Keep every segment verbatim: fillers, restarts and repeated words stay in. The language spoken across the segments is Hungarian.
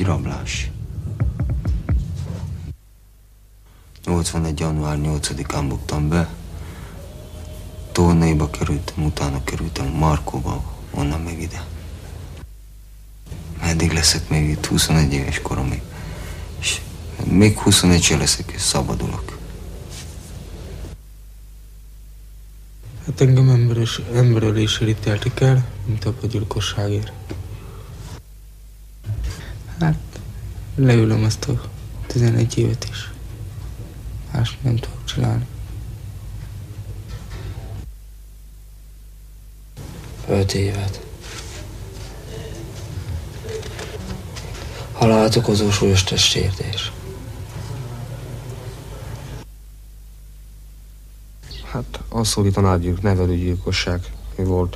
rablás. nyolcvanegy. január nyolcadikán buktam be. Tornaiba kerültem, utána kerültem Markóba, onnan meg ide. Meddig leszek még itt, huszonegy éves koromig. És még huszonegy se leszek, és szabadulok. Hát engem emberös, emberölésért ítéltek el, mint a gyilkosságért. Hát leülöm azt a tizenegy évet is. Más nem tudok csinálni. Öt évet. Halált okozó súlyos testsértés. Hát azt szólítaná, hogy nevelőgyilkosság volt.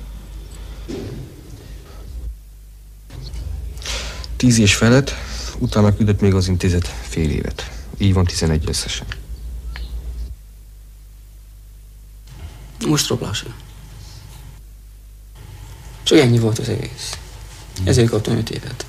Tíz és felett, utána küldött még az intézet fél évet. Így van tizenegy összesen. Most rablás. Csak ennyi volt az egész. Ezért kaptam öt évet.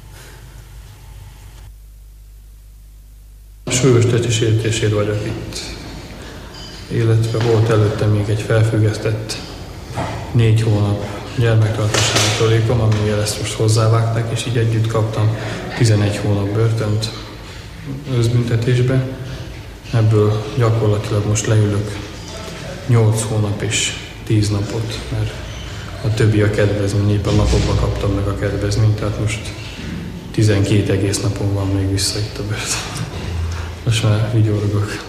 Súlyos testsértésért vagyok itt. Illetve volt előtte még egy felfüggesztett négy hónap gyermektartási hátralékom, amivel ezt most hozzávágták, és így együtt kaptam tizenegy hónap börtönt őszbüntetésbe. Ebből gyakorlatilag most leülök nyolc hónap és tíz napot, mert a többi a kedvezmény, éppen napokban kaptam meg a kedvezményt, tehát most tizenkét egész napon van még vissza itt a börtön. Most már vigyorgok.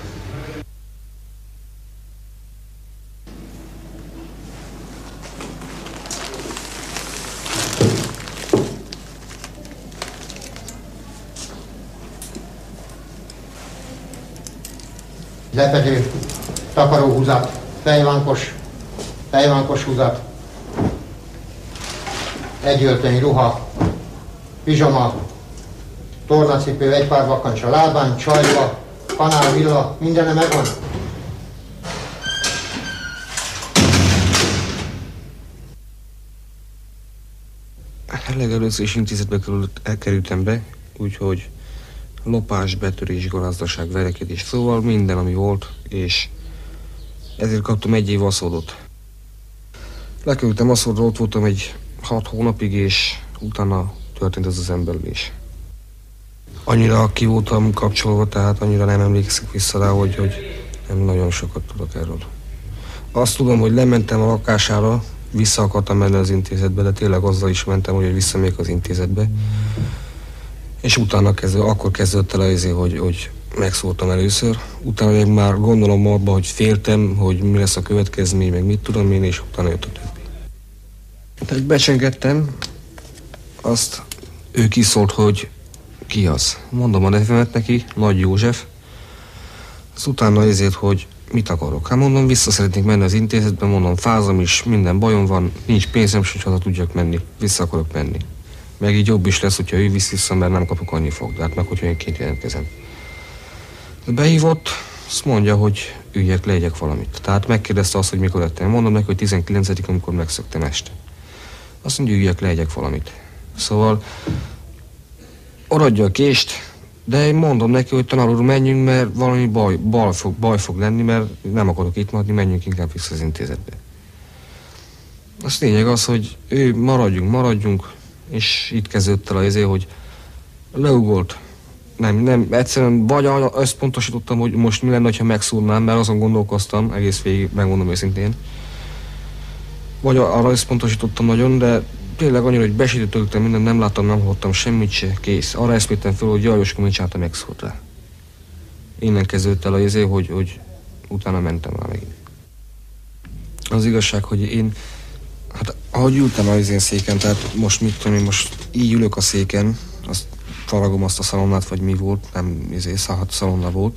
Lepedő, takaróhúzat, fejvánkos, fejvánkos húzat, egyöltöny ruha, pizsama, tornacipő, egy pár vakancs a lábán, csajba, kanál, villa, mindene megvan. Legelőször is intézetbe kerültem be, úgyhogy lopás, betörés, gazdaság, verekedés, szóval minden, ami volt, és ezért kaptam egy év aszódot. Lekerültem aszódra, ott voltam egy hat hónapig, és utána történt ez az emberölés. Annyira ki voltam kapcsolva, tehát annyira nem emlékszek vissza rá, hogy, hogy nem nagyon sokat tudok erről. Azt tudom, hogy lementem a lakására, vissza akartam menni az intézetbe, de tényleg azzal is mentem, hogy visszamegyek az intézetbe. És utána kezdő, akkor kezdődött el azért, hogy, hogy megszóltam először. Utána még már gondolom abba, hogy féltem, hogy mi lesz a következmény, meg mit tudom én, és utána jött a többi. Tehát becsengettem, azt ő kiszólt, hogy ki az. Mondom a nevemet neki, Nagy József. Az utána ezért, hogy mit akarok. Hát mondom, vissza szeretnék menni az intézetbe, mondom, fázom is, minden bajom van, nincs pénzem, s haza tudjak menni, vissza akarok menni. Meg így jobb is lesz, hogyha ő visz vissza, mert nem kapok annyi fogdát, meg hogyha én ként jelentkezem. De behívott, azt mondja, hogy üljek, legyek valamit. Tehát megkérdezte azt, hogy mikor lettem. Mondom neki, hogy tizenkilencedikén, amikor megszöktem este. Azt mondja, üljek, legyek valamit. Szóval oradja a kést, de én mondom neki, hogy tanár úr, menjünk, mert valami baj, baj, fog, baj fog lenni, mert nem akarok itt maradni, menjünk inkább vissza az intézetbe. Az lényeg az, hogy ő maradjunk, maradjunk, és itt kezdődött el az, hogy leugolt. Nem, nem, egyszerűen vagy összpontosítottam, hogy most mi lenne, ha megszúrnám, mert azon gondolkoztam, egész végig, megmondom őszintén. Vagy arra összpontosítottam nagyon, de tényleg annyira, hogy besítőtöltem mindent, nem láttam, nem hallottam semmit se, kész. Arra eszméltem fel, hogy jaj, Jóska, mit csinálta, megszúrt rá. Innen kezdődött el az, hogy, hogy utána mentem rá megint. Az igazság, hogy én, hát ahogy ültem az én széken, tehát most mit tudom én, most így ülök a széken, azt faragom azt a szalonnát, vagy mi volt, nem izé, száhat szalonna volt.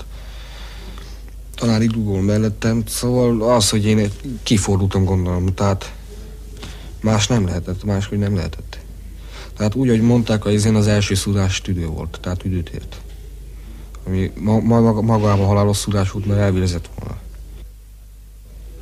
Talán így dugol mellettem, szóval az, hogy én kifordultam, gondolom, tehát más nem lehetett, máshogy nem lehetett. Tehát úgy, hogy mondták, hogy én az első szúrás tüdő volt, tehát üdőt ért. Ami ma, ma, magában halálos szúrás volt, mert elvérezett volna.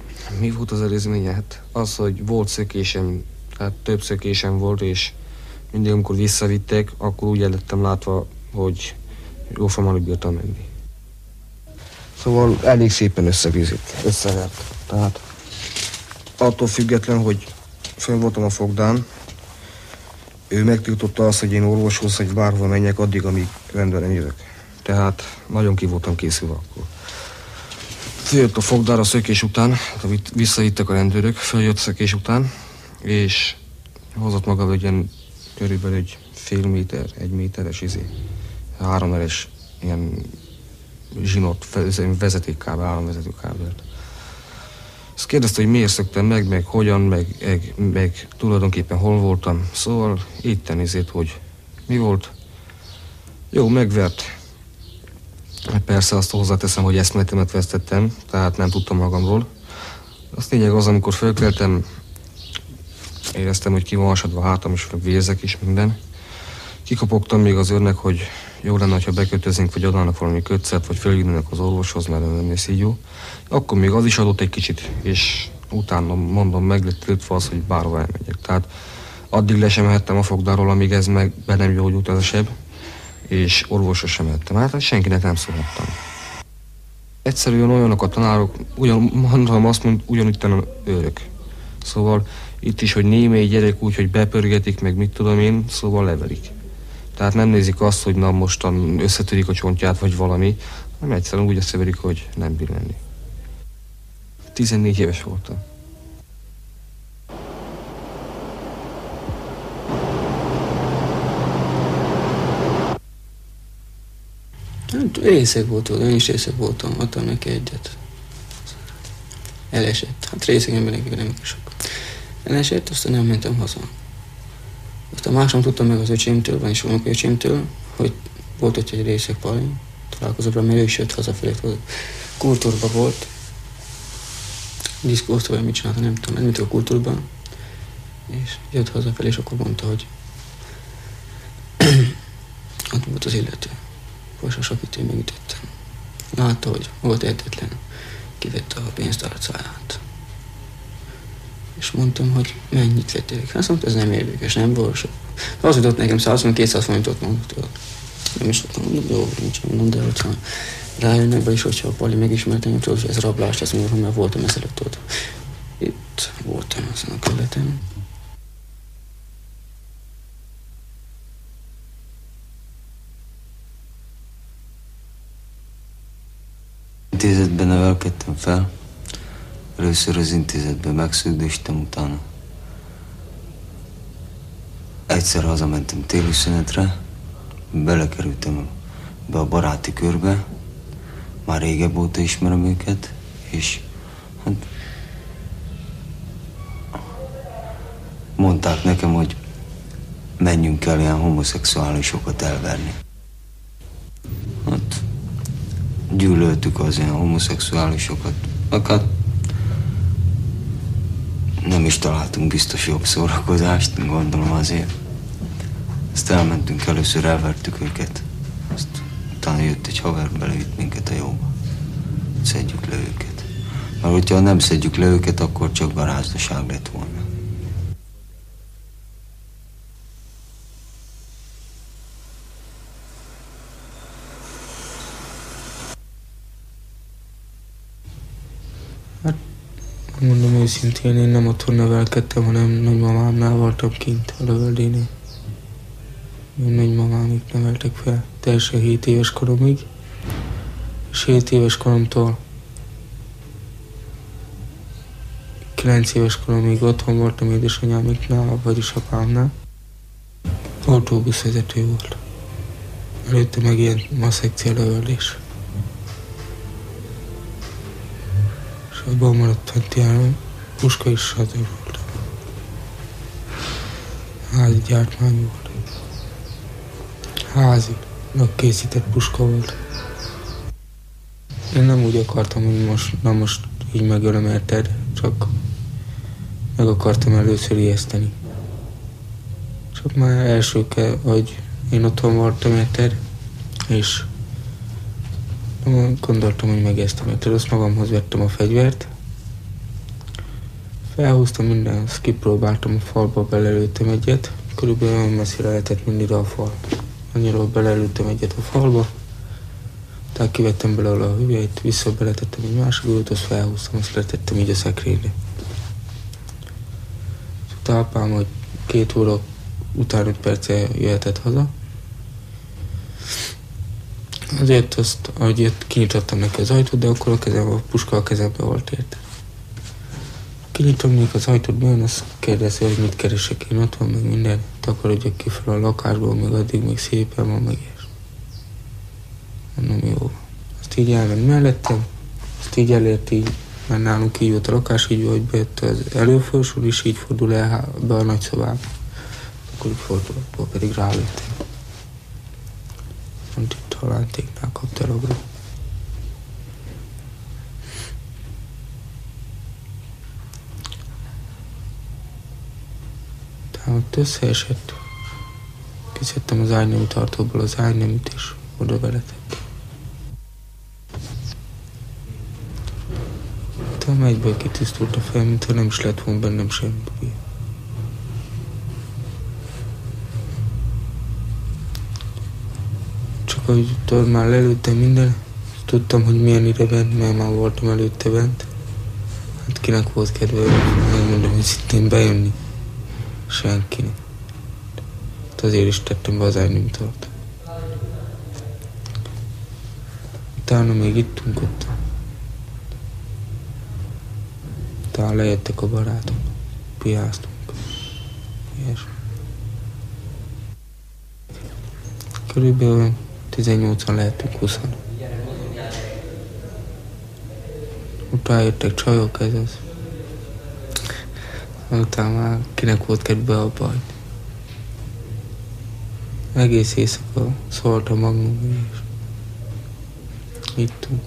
Mi volt az előzménye? Hát az, hogy volt szökésem, tehát több szökésem volt, és mindig amikor visszavittek, akkor úgy lettem látva, hogy jóformán alig bírtam menni. Szóval elég szépen összevizett, összevert. Tehát attól független, hogy fönn voltam a fogdán, ő megtiltotta azt, hogy én orvoshoz, hogy bárhol menjek addig, amíg rendben nem jövök. Tehát nagyon ki voltam készülve akkor. Följött a fogdára szökés után, amit visszavittek a rendőrök, följött szökés után, és hozott maga egy ilyen körülbelül egy fél méter, egy méteres izé, háromeres ilyen zsinort, vezetékkábel, államvezetőkábelt. Azt kérdezte, hogy miért szöktem meg, meg hogyan, meg, meg, meg tulajdonképpen hol voltam. Szóval itten izét, hogy mi volt. Jó, megvert. Persze azt hozzáteszem, hogy eszméletemet vesztettem, tehát nem tudtam magamról. Azt lényeg az, amikor fölkeltem, éreztem, hogy ki van hasadva a hátam, és vérzek is minden. Kikapogtam még az őrnek, hogy jó lenne, ha bekötöznénk, vagy adnának valami kötszert, vagy fölhívnak az orvoshoz, mert nem lesz így jó. Akkor még az is adott egy kicsit, és utána mondom, meg lett lőttve az, hogy bárhova elmegyek. Tehát addig le sem mehettem a fogdáról, amíg ez meg be nem gyógyult az a seb, és orvosra sem mehettem. Hát senkinek nem szólhattam. Egyszerűen olyanok a tanárok, ugyan, mondom azt, mint ugyanúgy őrök. Szóval itt is, hogy némely gyerek úgy, hogy bepörgetik, meg mit tudom én, szóval leverik. Tehát nem nézik azt, hogy na mostan összetörik a csontját, vagy valami, hanem egyszerűen úgy összeverik, hogy nem bír lenni. tizennégy éves voltam. Hát részeg volt, én is részeg voltam, adtam neki egyet. Elesett. Hát részeg embernek nem sok. Elesett, aztán nem mentem haza. Aztán másnap tudtam meg az öcsémtől, vagyis vannak öcsémtől, hogy volt ott egy részeg Pali, találkozóra, mert ő is jött hazafelé, kultúrban volt. Diszkózta, vagy mit csinálta, nem tudom, mint a kultúrban. És jött hazafelé, és akkor mondta, hogy ott volt az illető. Fosas, akit én megütöttem. Látta, hogy volt ehetetlen, kivette a pénztárcáját. És mondtam, hogy mennyit vették. Hát mondta, ez nem érdekes, nem borsok. Az jutott nekem száz-kétszáz forintot mondott. Nem is tudtam, mondom, jó, nincs, mondom, de hogyha rájönnek be is, hogyha a Pali megismertem, tudod, hogy ez rablás lesz, mert voltam ezelőtt ott. Itt voltam ezen a kerületen. Intézetben nevelkedtem fel. Először az intézetben megszűdöstem, utána egyszer hazamentem téli szünetre, belekerültem be a baráti körbe, már régebb óta ismerem őket, és hát mondták nekem, hogy menjünk el ilyen homoszexuálisokat elverni. Hát gyűlöltük az ilyen homoszexuálisokat, hát nem is találtunk biztos jobb szórakozást, gondolom azért. Azt elmentünk, először elvertük őket, azt utána jött egy haver, belevitt minket a jóba. Szedjük le őket. Mert hogyha nem szedjük le őket, akkor csak garázdaság lett volna. Mondom őszintén, én nem otthon nevelkedtem, hanem nagymamámnál voltam kint a Lövöldénél. Én nagymamámig neveltek fel, teljesen hét éves koromig. És hét éves koromtól kilenc éves koromig otthon voltam édesanyámiknál, vagyis apámnál. Autóbuszvezető volt. Előtte meg ilyen maszekcia lövöldés. Abban maradt fent járom, puska is hazai volt. Házi gyártmány volt. Házi, készített puska volt. Én nem úgy akartam, hogy most, na most így megölöm érted, csak meg akartam először ijeszteni. Csak már első kell, hogy én otthon voltam érted, és gondoltam, hogy megijesztem érted, azt magamhoz vettem a fegyvert. Felhúztam minden, azt kipróbáltam a falba, belelőttem egyet, Körülbelül olyan messzire lehetett mindig a fal. Annyira beleültem egyet a falba, tehát kivettem belőle a hüvelyt, vissza beletettem egy másik ült, azt felhúztam, azt letettem így a szekrényre. Utána apám, hogy két óra után öt perccel jöhetett haza. Azért azt, ahogy jött, kinyitottam neki az ajtót, de akkor a kezem, a puska a kezembe volt érte. Kinyitom neki az ajtót, bejön, azt kérdezi, hogy mit keresek én, ott van meg minden, takarodjak ki fel a lakásból, meg addig még szépen van, meg ilyes. Mondom, jó. Azt így elment mellettem, azt így elért így, mert nálunk így volt a lakás, így hogy bejött az előfelsor, és így fordul el be a nagyszobába. Akkor így fordul, akkor pedig rálőttem. Mondta, itt halántéknál kapta ragra. Tehát ott összeesett. Kiszedtem az ágynemű tartóból az ágyneműt, és oda beletettem. Utána egyből kitisztult a fejem, mintha nem is lett volna bennem semmi. Csak ahogy tudod, már lelőttem minden, tudtam, hogy milyen ide bent, mert már voltam előtte bent. Hát kinek volt kedve, megmondom, hogy szintén bejönni. Senkinek. Hát azért is tettem be az ágyneműtart. Utána még ittunk ott. Utána lejöttek a barátok. Piáztunk. Ilyesmi. Körülbelül tizennyolcan lehetünk, húszan. Utána jöttek csajok, ez az. Utána már kinek volt kedve a baj. Egész éjszaka szólt a magnum, és ittunk.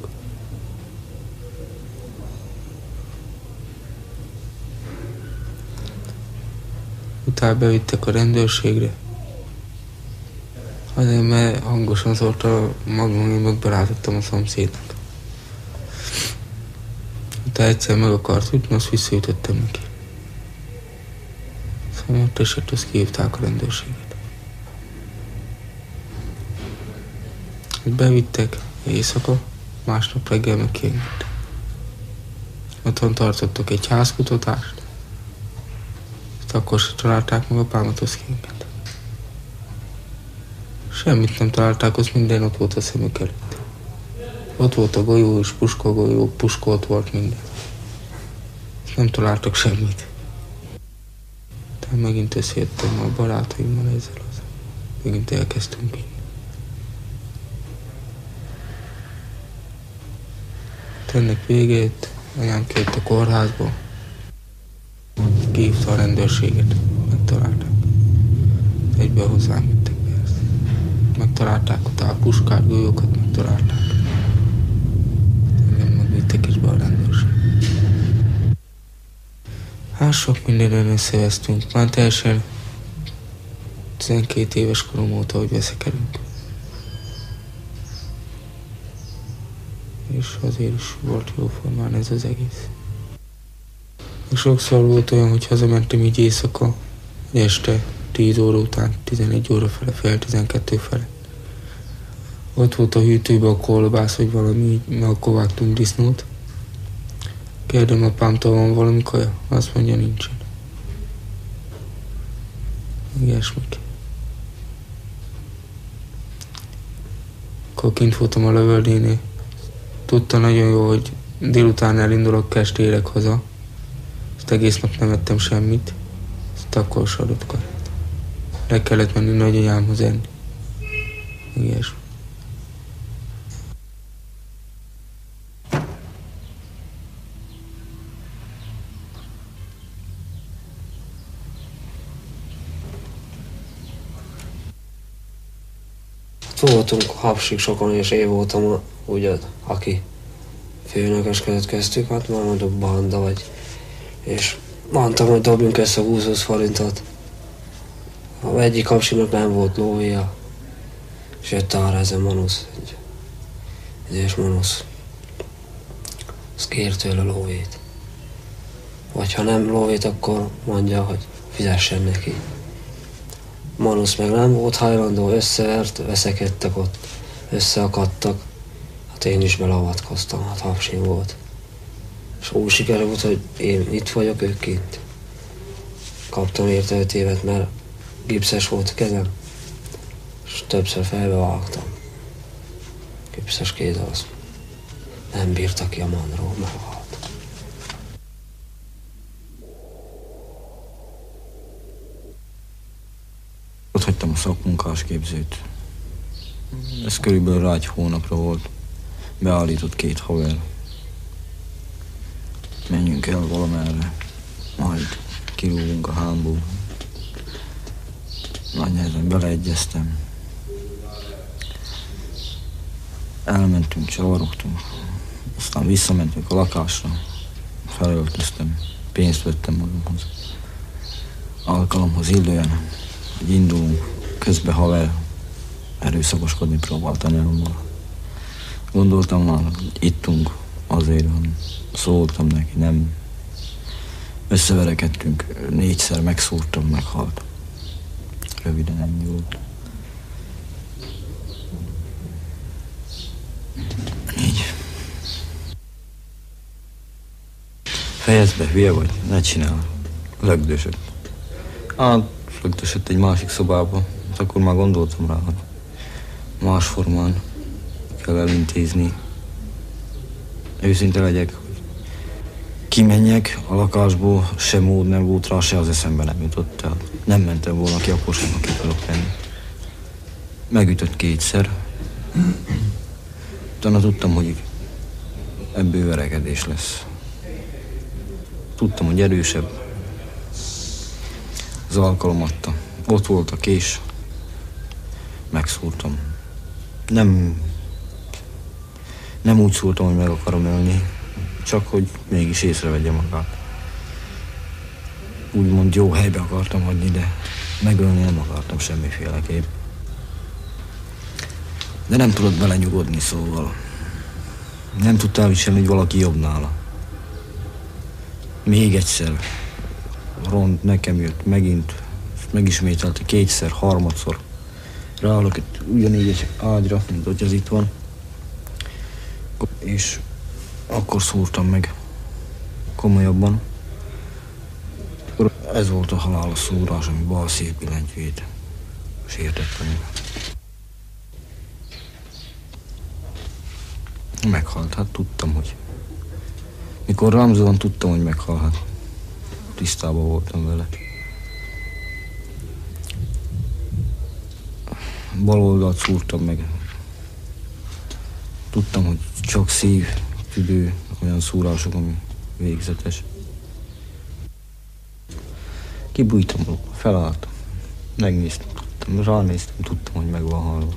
Utána bevittek a rendőrségre. Azért, mert hangosan szólt a magnum, én megbarátottam a szomszédnak. Utána egyszer meg akart ütni, azt visszaütöttem neki. Szóval ott esett, azt kihívták a rendőrséget. Bevittek éjszaka, másnap reggel meg kiengedtek. Otthon tartottak egy házkutatást, ezt akkor se találták meg apámat, azt kiengedtek. Semmit nem találták, az minden ott volt a szemük előtt. Ott volt a golyó és puska golyó, puska ott volt minden. Nem találtak semmit. Tehát megint összejöttem a barátaimmal ezzel az. Megint elkezdtünk inni. Ennek végét anyám kijött a kórházba. Kihívta a rendőrséget. Megtalálták. Egyben hozzám jöttek persze. Megtalálták ott a puskát, golyókat megtalálták. Engem megvittek is be a rendőrség. Hát sok mindenről összevesztünk. Már teljesen tizenkét éves korom óta, hogy veszekedünk. És azért is volt jóformán ez az egész. És sokszor volt olyan, hogy hazamentem így éjszaka, este tíz óra után, tizenegy óra fele, fél tizenkettő fele. Ott volt a hűtőben a kolbász, vagy valami, mert akkor vágtunk disznót. Kérdem apámtól, van valami kaja? Azt mondja, nincsen. Ilyesmik. Akkor kint voltam a lövöldénél. Tudta nagyon jó, hogy délután elindulok, este érek haza. Azt egész nap nem ettem semmit. Azt akkor se adott kaját. Le kellett menni nagyanyámhoz enni. Ilyesmi. Voltunk Hapsig sokan, és én voltam ugye, aki főnökösködött köztük, hát már mondok banda vagy. És mondtam, hogy dobjunk össze húsz forintot. A egyik Hapsinak nem volt lóvéja, és jött arra ez a manusz, egy idős manusz. Az kér tőle lóvét. Vagy ha nem lóvét, akkor mondja, hogy fizessen neki. Manusz meg nem volt hajlandó, összevert, veszekedtek ott, összeakadtak. Hát én is beleavatkoztam, hát hapsi volt. És úgy sikerült, hogy én itt vagyok, ők kint. Kaptam érte öt évet, mert gipszes volt a kezem, és többször fejbe vágtam. Gipszes kéz az. Nem bírta ki a manról, meghalt. Ott hagytam a szakmunkás képzőt. Ez körülbelül rá egy hónapra volt. Beállított két haver. Menjünk el valamerre, majd kirúgunk a hámból. Nagy nehezen beleegyeztem. Elmentünk, csavarogtunk. Aztán visszamentünk a lakásra. Felöltöztem, pénzt vettem magamhoz. Alkalomhoz illően, hogy indulunk, közben haver erőszakoskodni próbált anyámmal. Gondoltam már, hogy ittunk azért, hogy szóltam neki, nem. Összeverekedtünk, négyszer megszúrtam, meghalt. Röviden ennyi volt. Így. Fejezd be, hülye vagy, ne csinál. Lögdösött. Hát, lögdösött egy másik szobába. Hát akkor már gondoltam rá, hogy más formán kell elintézni. Őszinte legyek, hogy kimenjek a lakásból, se mód nem volt rá, se az eszembe nem jutott el. Nem mentem volna ki, akkor sem, aki tudok lenni. Megütött kétszer. Utána tudtam, hogy ebből verekedés lesz. Tudtam, hogy erősebb. Az alkalom adta. Ott volt a kés. Megszúrtam. Nem... Nem úgy szúrtam, hogy meg akarom ölni. Csak, hogy mégis észrevegye magát. Úgymond jó helybe akartam hagyni, de megölni nem akartam semmiféleképp. De nem tudott belenyugodni, szóval. Nem tudta elviselni, hogy valaki jobb nála. Még egyszer. Rond nekem jött megint, megismételte kétszer, harmadszor. Ráalakott ugyanígy egy ágyra, mint hogy az itt van. És akkor szúrtam meg komolyabban. Ez volt a halálos szúrás, ami bal szélbillentyűjét sértette meg. Meghalt, hát tudtam, hogy... Mikor rám zuhant, tudtam, hogy meghal, hát tisztában voltam vele. Bal oldalt szúrtam meg. Tudtam, hogy csak szív, tüdő, olyan szúrások, ami végzetes. Kibújtam róla, felálltam, megnéztem, tudtam, ránéztem, tudtam, hogy meg van halva.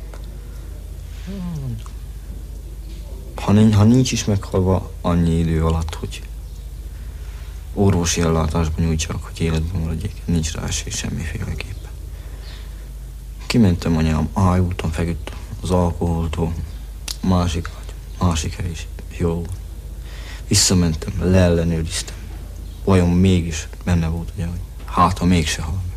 Ha nincs, ha nincs is meghalva annyi idő alatt, hogy orvosi ellátásban nyújtsak, hogy életben maradjék, nincs rá esély semmiféleképpen. Kimentem anyám, ájultam, feküdt az alkoholtól, másik ágy, másik hely is, jó. Visszamentem, leellenőriztem. Vajon mégis benne volt, ugye, hogy hát, ha mégse hal meg.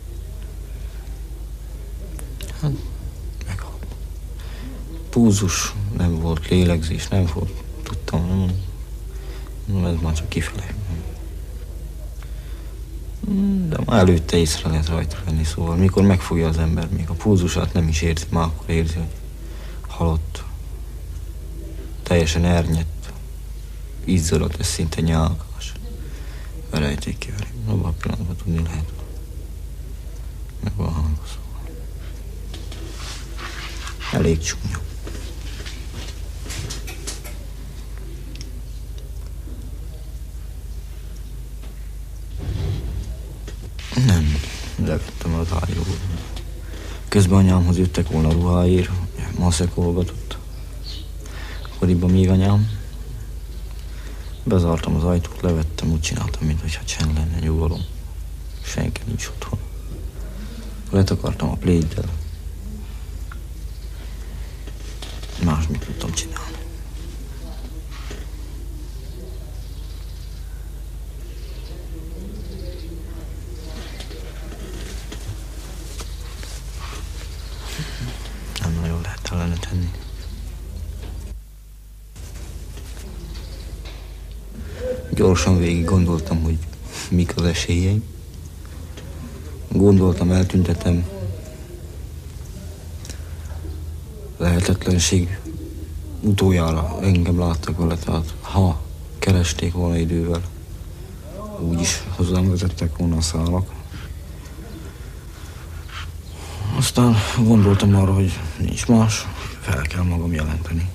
Hát, meghalt. Púzus, nem volt lélegzés, nem volt, tudtam, nem, nem ez már csak kifele. De már előtte észre lehet rajta lenni, szóval mikor megfogja az ember, még a púzusát nem is érzi, már akkor érzi, hogy halott, teljesen ernyett, izzadott, ez szinte nyálkás. Verejték ki velem, abban a pillanatban tudni lehet, meg van hangos, szóval. Elég csúnya. Nem, levettem az ágyról. Közben anyámhoz jöttek volna ruháért, maszekolgatott. Akkoriban még anyám. Bezártam az ajtót, levettem, úgy csináltam, mintha csend lenne, nyugalom. Senki nincs otthon. Letakartam a pléddel. Más mit tudtam csinálni. Gyorsan végig gondoltam, hogy mik az esélyeim. Gondoltam, eltüntetem. Lehetetlenség utoljára engem láttak vele, tehát ha keresték volna idővel, úgyis hozzám vezettek volna a szálak. Aztán gondoltam arra, hogy nincs más, fel kell magam jelenteni.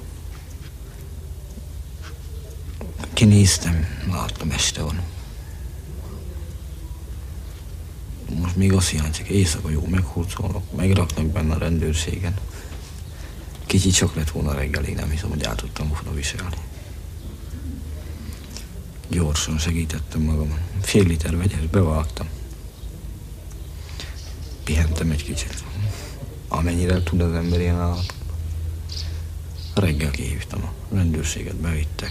Kinéztem, láttam, este van. Most még azt hiányzik, éjszaka jó meghurcolnak, megraknak benne a rendőrségen. Kicsit csak lett volna reggelig, nem hiszem, hogy át tudtam volna viselni. Gyorsan segítettem magam. Fél liter vegyes, bevágtam. Pihentem egy kicsit. Amennyire tud az ember ilyen állapotban. Reggel kihívtam a rendőrséget, bevittek.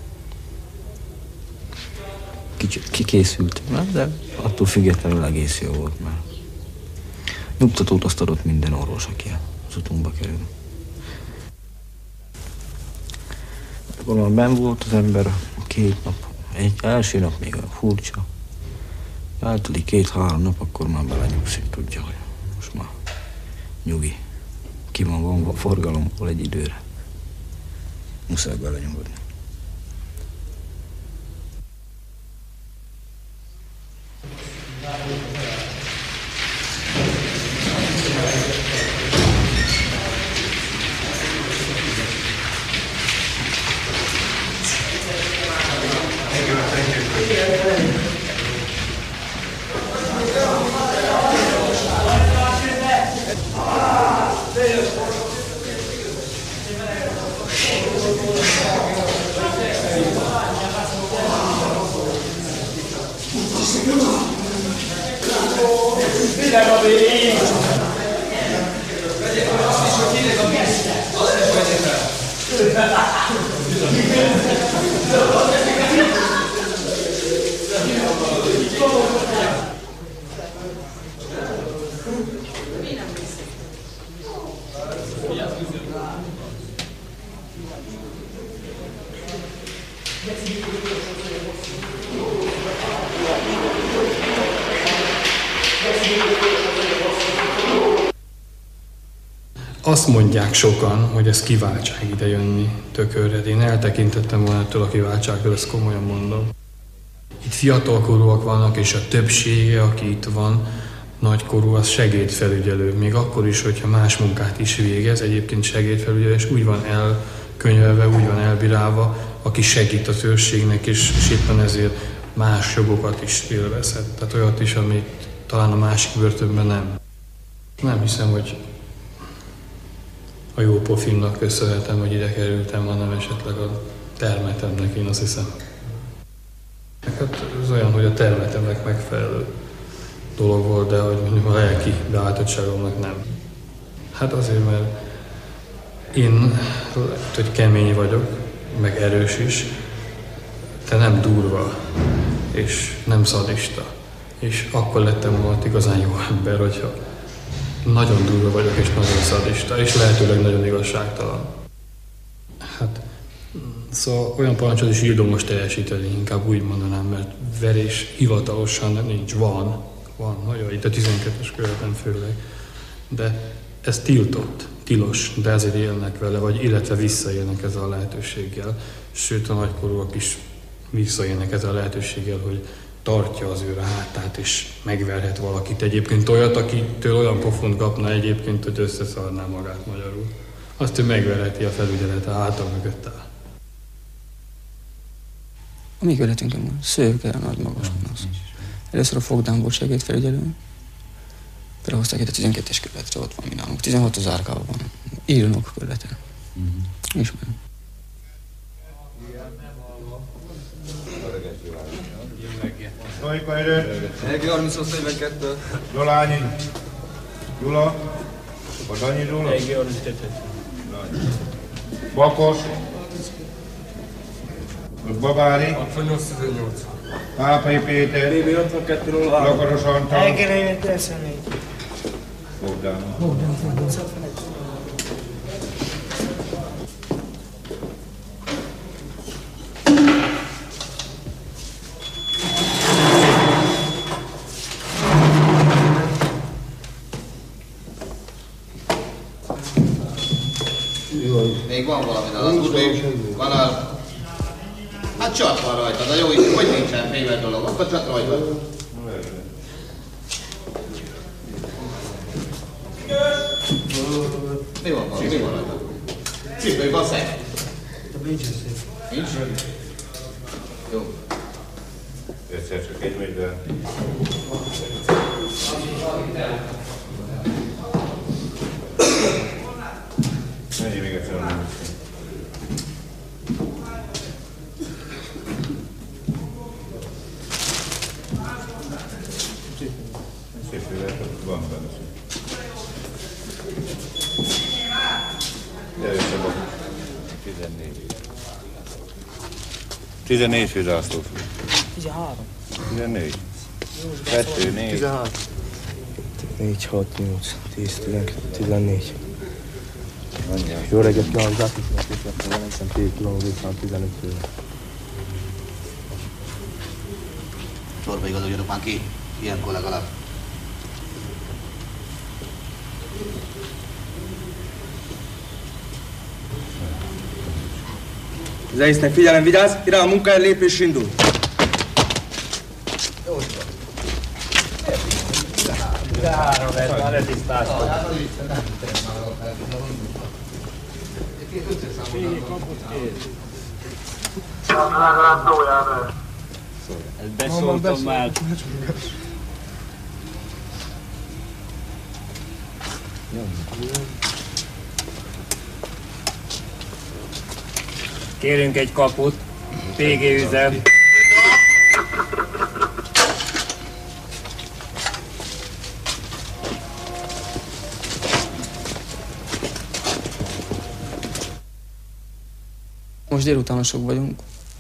Kicsit kikészültem, de attól függetlenül egész jó volt már. Nyugtatót azt adott minden orvos, aki az utunkba kerül. Akkor már benn volt az ember két nap. Egy első nap még a furcsa. Eltelik két-három nap, akkor már belenyugszik, tudja, hogy most már nyugi. Ki van vonva a forgalomból egy időre. Muszáj belenyugodni. Azt mondják sokan, hogy ez kiváltság ide jönni Tökörre. Én eltekintettem volna ettől a kiváltságtól, ezt komolyan mondom. Itt fiatalkorúak vannak, és a többsége, aki itt van, nagykorú, az segédfelügyelő. Még akkor is, hogyha más munkát is végez, egyébként segédfelügyelő, és úgy van elkönyvelve, úgy van elbírálva, aki segít a őrségnek, és, és éppen ezért más jogokat is élvezhet. Tehát olyat is, amit talán a másik börtönben nem. Nem hiszem, hogy a jó pofimnak köszönhetem, hogy ide kerültem, hanem esetleg a termetemnek, én azt hiszem. Hát ez olyan, hogy a termetemnek megfelelő dolog volt, de hogy mondjuk a lelki beállítottságomnak nem. Hát azért, mert én lehet, hogy kemény vagyok, meg erős is, de nem durva, és nem szadista. És akkor lettem volna igazán jó ember, hogyha nagyon durva vagyok, és nagyon szadista, és lehetőleg nagyon igazságtalan. Hát, szóval olyan parancsot is ildomos teljesíteni, inkább úgy mondanám, mert verés hivatalosan nincs, van, van, nagyon, itt a tizenkettes körületen főleg, de ez tiltott, tilos, de ezért élnek vele, vagy illetve visszaélnek ezzel a lehetőséggel, sőt a nagykorúak is visszaélnek ezzel a lehetőséggel, hogy tartja az őre hátát, és megverhet valakit. Egyébként olyat, akitől olyan pofont kapna egyébként, hogy összeszarná magát magyarul. Azt, hogy megverheti a felügyelet, a háta mögött áll. A mi követünkön szőke, a nagy magas gonosz. Először a fogdán volt segédfelügyelő. Belehozták itt a tizenkettes kerületre, ott van mi nálunk. tizenhat az árkában van. Írnok körületen. Uh-huh. Ismerem. Tojka erő. Egi harmincnyolc negyvenkettő. Zsolányi. Gyula. A Danyi Gyula. Egi harminckettő. Bakos. Babári. hatvannyolc tizennyolc. Pápai Péter. bé bé hatvankettőről Lakaros Antal. Egi negyvenkettő. Bogdán. Még van valami az Udvi kanál. Hát csat van rajta, de jó, így hogy nincsen fémer dolog, akkor csat rajta. Mi van van? Mi van rajta? Cipőj, van szeg? Nincs szeg. Nincs? Jó. Egyszer csak egy megy be. Menjél még egyszer a múlva. Szép van benne szép. Gyere össze, Bob. tizennégy. tizennégy főzászló. tizenhárom. tizennégy. kettő, négy. tizenhárom. négy, hat, nyolc, tíz, tizenkettő, tizennégy. Jó reggelt kívánok, Zászlósnak és Velencen két kilóméter tizenöt fő. Sorba igazoljatok már ki, ilyenkor legalább. Zeisznek figyelem, vigyázz! Irány a munkáért lépés indul! tizenhárom, ez már letisztáztam. Ezt beszóltam már. Kérünk egy kaput, pé gé üzem. Most délutánosok vagyunk.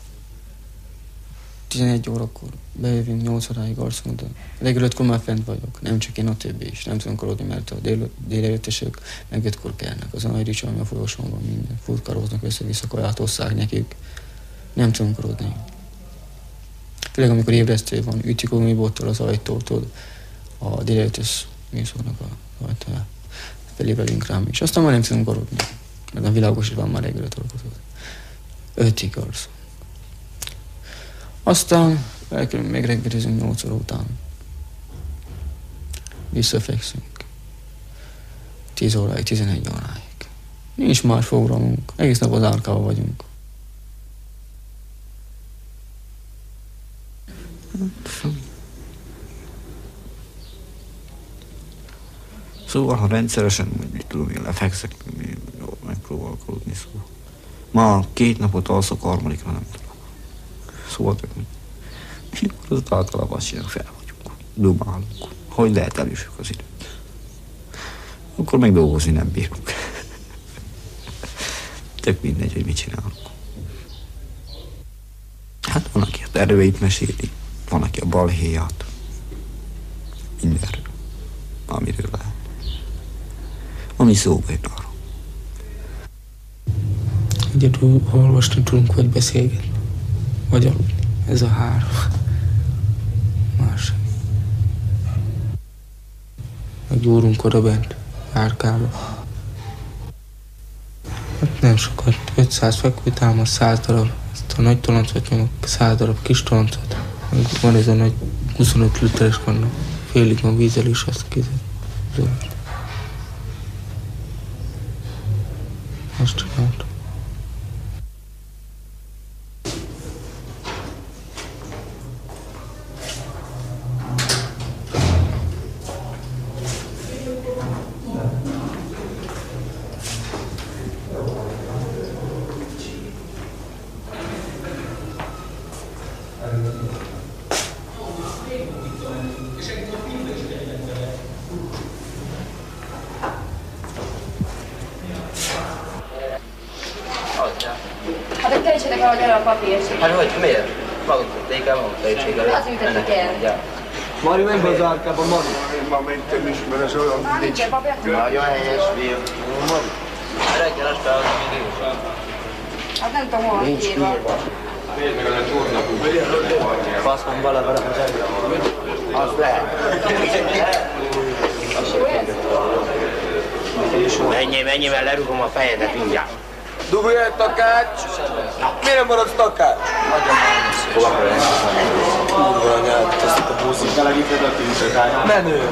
tizenegy órakor bejövünk, nyolc óráig alszunk, de reggel ötkor már fent vagyok. Nem csak én, a többi is. Nem tudunk aludni, mert a dél, délelőttesek meg ötkor kelnek. Az a nagy ricsa, ami a folyosón van, minden. Futkaroznak össze-vissza, kaját osszák nekik. Nem tudunk aludni. Főleg amikor ébresztő van, ütjük a gumibottal az ajtótól, a délelőttes műszaknak az ajtóját. Felébredünk rám is. Aztán már nem tudunk aludni, mert a világos is van már reggel öt órakor. Ötig alszunk. Aztán elkerülünk, még reggelizünk nyolc óra után. Visszafekszünk. tíz óráig, tizenegy óráig. Nincs más programunk. Egész nap az árkában vagyunk. Szóval, ha rendszeresen, mit tudom én, lefekszek, jól megpróbálok aludni, szóval. Ma két napot alszok, harmadikra nem tudom. Szóval, mikor az általában azt csinálunk, fel vagyunk, dumálunk. Hogy lehet elősök az időt? Akkor meg dolgozni nem bírunk. Tök mindegy, hogy mit csinálunk. Hát van, aki a terveit meséli, van, aki a balhéját. Mindenről, amiről lehet. Ami szóba jön arra. Egyedül olvasni tudunk, vagy beszélgetni, vagy aludni. Ez a három. Más. Meggyúrunk oda bent, árkába. Hát nem sokat, ötszáz fekvőtámasz, száz darab, ezt a nagy toloncot nyomok, száz darab kis toloncot. Van ez a nagy huszonöt literes kanna, félig van vízzel is, azt kézzel. Zöld. Azt csináltam. Hát töltsétek valahogy elő a papírt. Hát hogy, miért? Maguk tették maguk töltsék elő. Az ütöttük el. Ja. Mari, menj be az árkába, Mari. Én ma mentem is, mert ez olyan Már nincs papírt. Nagyon helyes, Bill. Mari. Reggel este az még írva. Hát nem tudom, hol van írva. Miért meg az a tornapú? Faszom bele vele az elő. Az lehet. És jó ez? Menjél, menjél, mert lerúgom a fejedet mindjárt. Dugulj el, takács! Miért nem maradsz takács? Hol akar elkezdeni? Kurva anyád, azt itt a buszik. Melegíted a tűzet. Menő!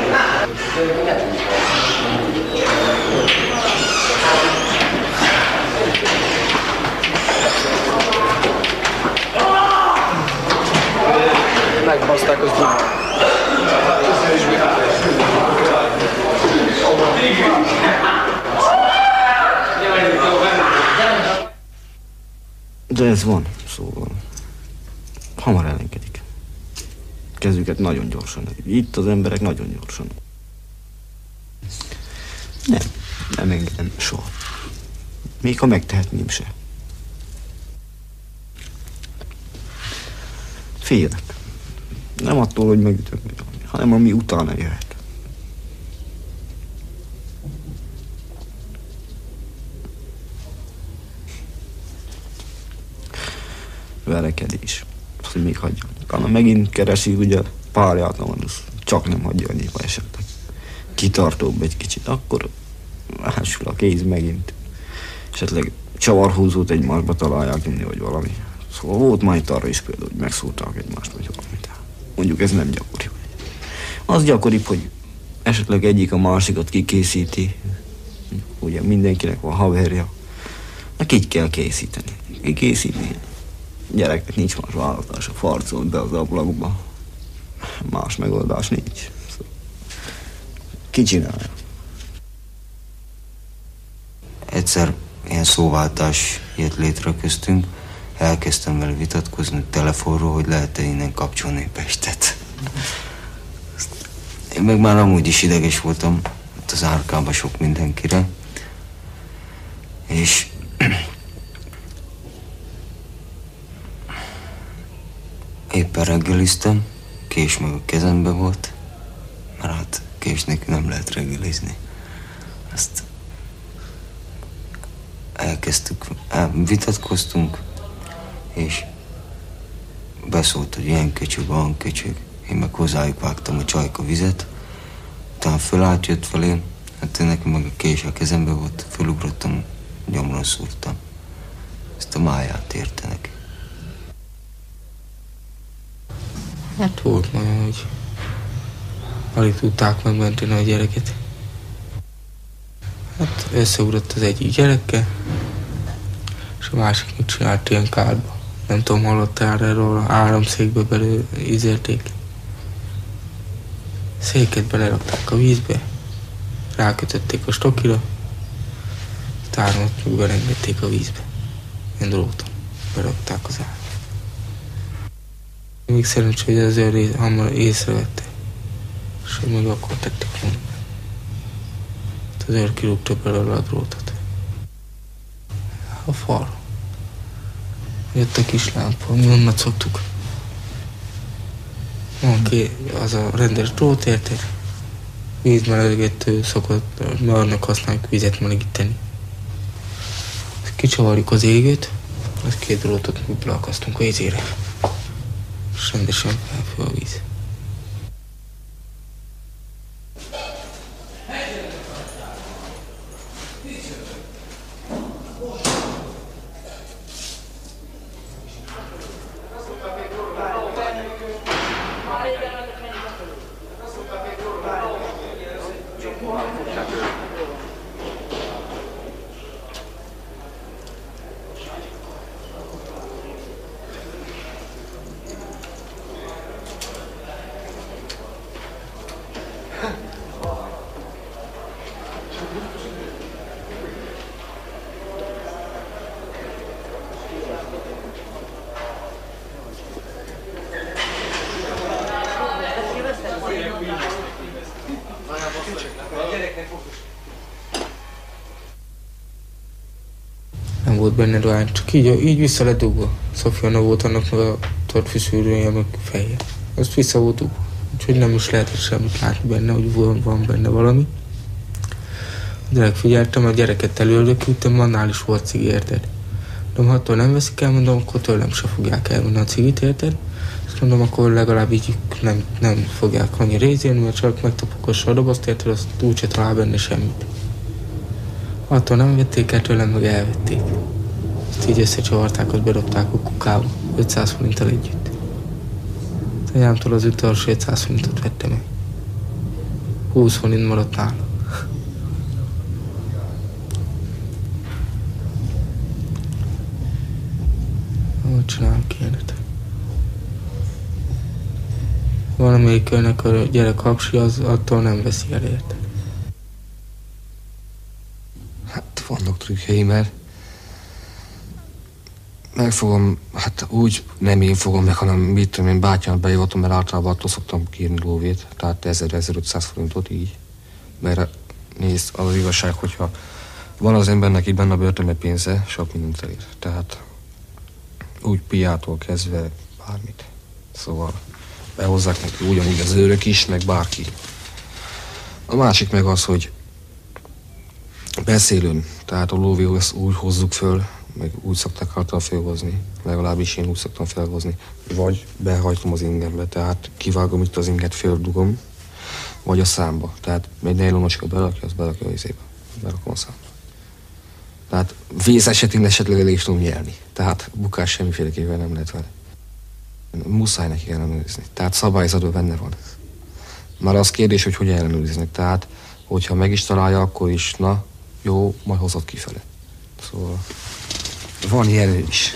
Megbaszták az gyümölcsöt. De ez van, szóval hamar ellenkedik. Kezüket nagyon gyorsan. Itt az emberek nagyon gyorsan. Nem, nem engedem soha. Még ha megtehetném se. Félnek. Nem attól, hogy megütök, hanem ami utána jöhet. Verekedés. Azt, hogy még hagyja. Ha megint keresi, ugye párját, az csak nem hagyja a népa esetleg. Kitartóbb egy kicsit, akkor hássul a kéz megint. Esetleg csavarhúzót egymásba találják nyomni, vagy valami. Szóval volt már itt arra is például, hogy megszólták egymást, vagy valamit. Mondjuk ez nem gyakori. Az gyakoribb, hogy esetleg egyik a másikat kikészíti. Ugye mindenkinek van haverja. Meg így kell készíteni. Kikészíteni. Gyereknek nincs más választása, farcolt be az ablakba. Más megoldás nincs. Szóval ki csinálja? Egyszer ilyen szóváltás jött létre köztünk, elkezdtem vele vitatkozni telefonról, hogy lehet-e innen kapcsolni Pestet. Én meg már amúgy is ideges voltam, ott az árkában sok mindenkire, és éppen reggeliztem, kés meg a kezembe volt, mert hát kés nélkül nem lehet reggelizni. Azt elkezdtük, el, vitatkoztunk, és beszólt, hogy ilyen köcsög, olyan köcsög. Én meg hozzájuk vágtam a csajka vizet, utána fölállt, jött felém, hát én nekem meg a kés a kezembe volt, fölugrottam, gyomron szúrtam. Ezt a máját érte neki. Hát volt nagyon, hogy alig tudták megmenteni a gyereket. Hát összeugrott az egyik gyerekkel, és a másik mit csinált ilyen kárba. Nem tudom, hallottál erről, a áramszékbe belül ízélték. Széket belerakták a vízbe, rákötötték a stokira, utána ott meg belengedték a vízbe. Ilyen dróton berakták az árat. Még szerencsé, hogy az őr hamar észrevette, és hogy még akkor tettek volna. Az őr kirúgta belőle a drótot. A fal. Jött a kis lámpa, mi onnan szoktuk. Van ki az a rendes drót, érted? Vízmelegítő szokott, annak használjuk vizet melegíteni. Kicsavarjuk az égőt, az két drótot mi beakasztunk a vízére. És rendesen felfő a víz. Nem volt benne dohány, csak így, így vissza lett dugva. Szofiana volt annak meg a tortfűszűrője, meg feje. Azt vissza volt dugva. Úgyhogy nem is lehetett semmit látni benne, hogy van, van benne valami. De figyeltem, a gyereket előre küldtem, annál is volt cigi, érted? De ha attól nem veszik el, mondom, akkor tőlem se fogják elvenni a cigit, érted? Azt mondom, akkor legalább így nem, nem fogják annyi részén, mert csak megtapok a saradobozt, érted? Azt úgyse talál benne semmit. Attól nem vették el tőlem, meg elvették. Ezt így összecsavarták, azt bedobták a kukába, ötszáz forinttal együtt. Anyámtól az utolsó ötszáz forintot vettem meg. húsz forint maradt nála. Hogy csinálok ilyenet? Valamelyik önnek a gyerek hapsi, az attól nem veszi el, érted? Hát vannak trükkjei, mert megfogom, hát úgy nem én fogom meg, hanem mit tudom én, bátyámat bejöttem, mert általában attól szoktam kérni lóvét, tehát ezer-ezerötszáz forintot így. Mert nézd, az az igazság, hogyha van az embernek itt benne a börtönbe pénze, sok mindent elér. Tehát úgy piától kezdve bármit. Szóval behozzák neki ugyanígy az őrök is, meg bárki. A másik meg az, hogy beszélőn, tehát a lóvéhoz úgy hozzuk föl, meg úgy szokták által felhozni, legalábbis én úgy szoktam felhozni, vagy behajtom az ingembe, tehát kivágom itt az inget, földugom, vagy a számba. Tehát egy nejlonoska belakja, az belakja a izébe, berakom a számba. Tehát vész esetén esetleg elég is tudom nyelni, tehát bukás semmiféleképpen nem lehet vele. Muszáj neki ellenőrizni, tehát szabályzatban benne van. Már az kérdés, hogy hogy ellenőriznek, tehát hogyha meg is találja, akkor is, na, jó, majd hozott kifele. Szóval van ilyen is.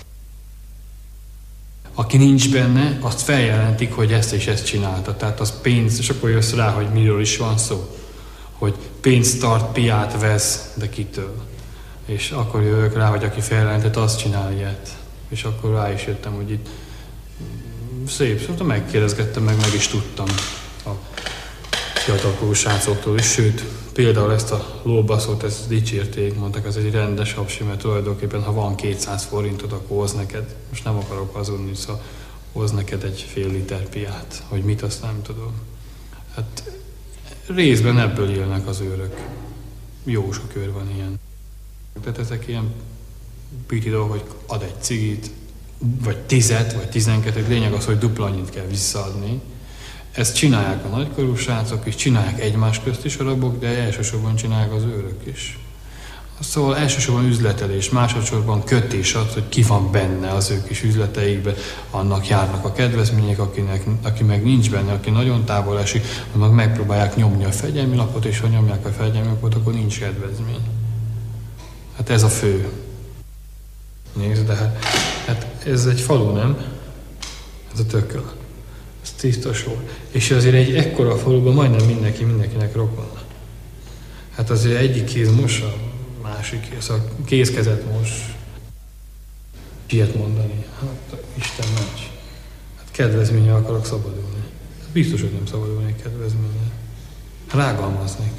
Aki nincs benne, azt feljelentik, hogy ezt és ezt csinálta. Tehát az pénz, és akkor jössz rá, hogy miről is van szó. Hogy pénzt tart, piát vesz, de kitől. És akkor jövök rá, hogy aki feljelentett, azt csinál ilyet. És akkor rá is jöttem, hogy itt szép, szóval megkérdezgettem, meg meg is tudtam a fiatalkorú srácoktól is, sőt, például ezt a lóbaszót, ezt dicsérték, mondták, ez egy rendes hapsi, mert tulajdonképpen, ha van kétszáz forintod, akkor hoz neked, most nem akarok hazudni, szóval hoz neked egy fél liter piát, hogy mit, azt nem tudom. Hát részben ebből élnek az őrök. Jó sok őr van ilyen. Tehát ezek ilyen piti dolgok, hogy ad egy cigit, vagy tizet, vagy tizenkettőt, lényeg az, hogy dupla annyit kell visszaadni. Ezt csinálják a nagykorú srácok is, csinálják egymás közt is a rabok, de elsősorban csinálják az őrök is. Szóval elsősorban üzletelés, másodszorban kötés az, hogy ki van benne az ők is üzleteikbe, annak járnak a kedvezmények, akinek, aki meg nincs benne, aki nagyon távol esik, annak megpróbálják nyomni a fegyelmi lapot, és ha nyomják a fegyelmi lapot, akkor nincs kedvezmény. Hát ez a fő. Nézd, de hát, hát ez egy falu, nem? Ez a Tököl. Ez tiszta sor. És azért egy ekkora faluban majdnem mindenki mindenkinek rokon. Hát azért egyik kéz mos, a másik kéz, a kézkezet mos. Ilyet mondani. Hát Isten ments. Hát kedvezménye akarok szabadulni. Hát biztos, hogy nem szabadulnék kedvezménye. Rágalmaznék.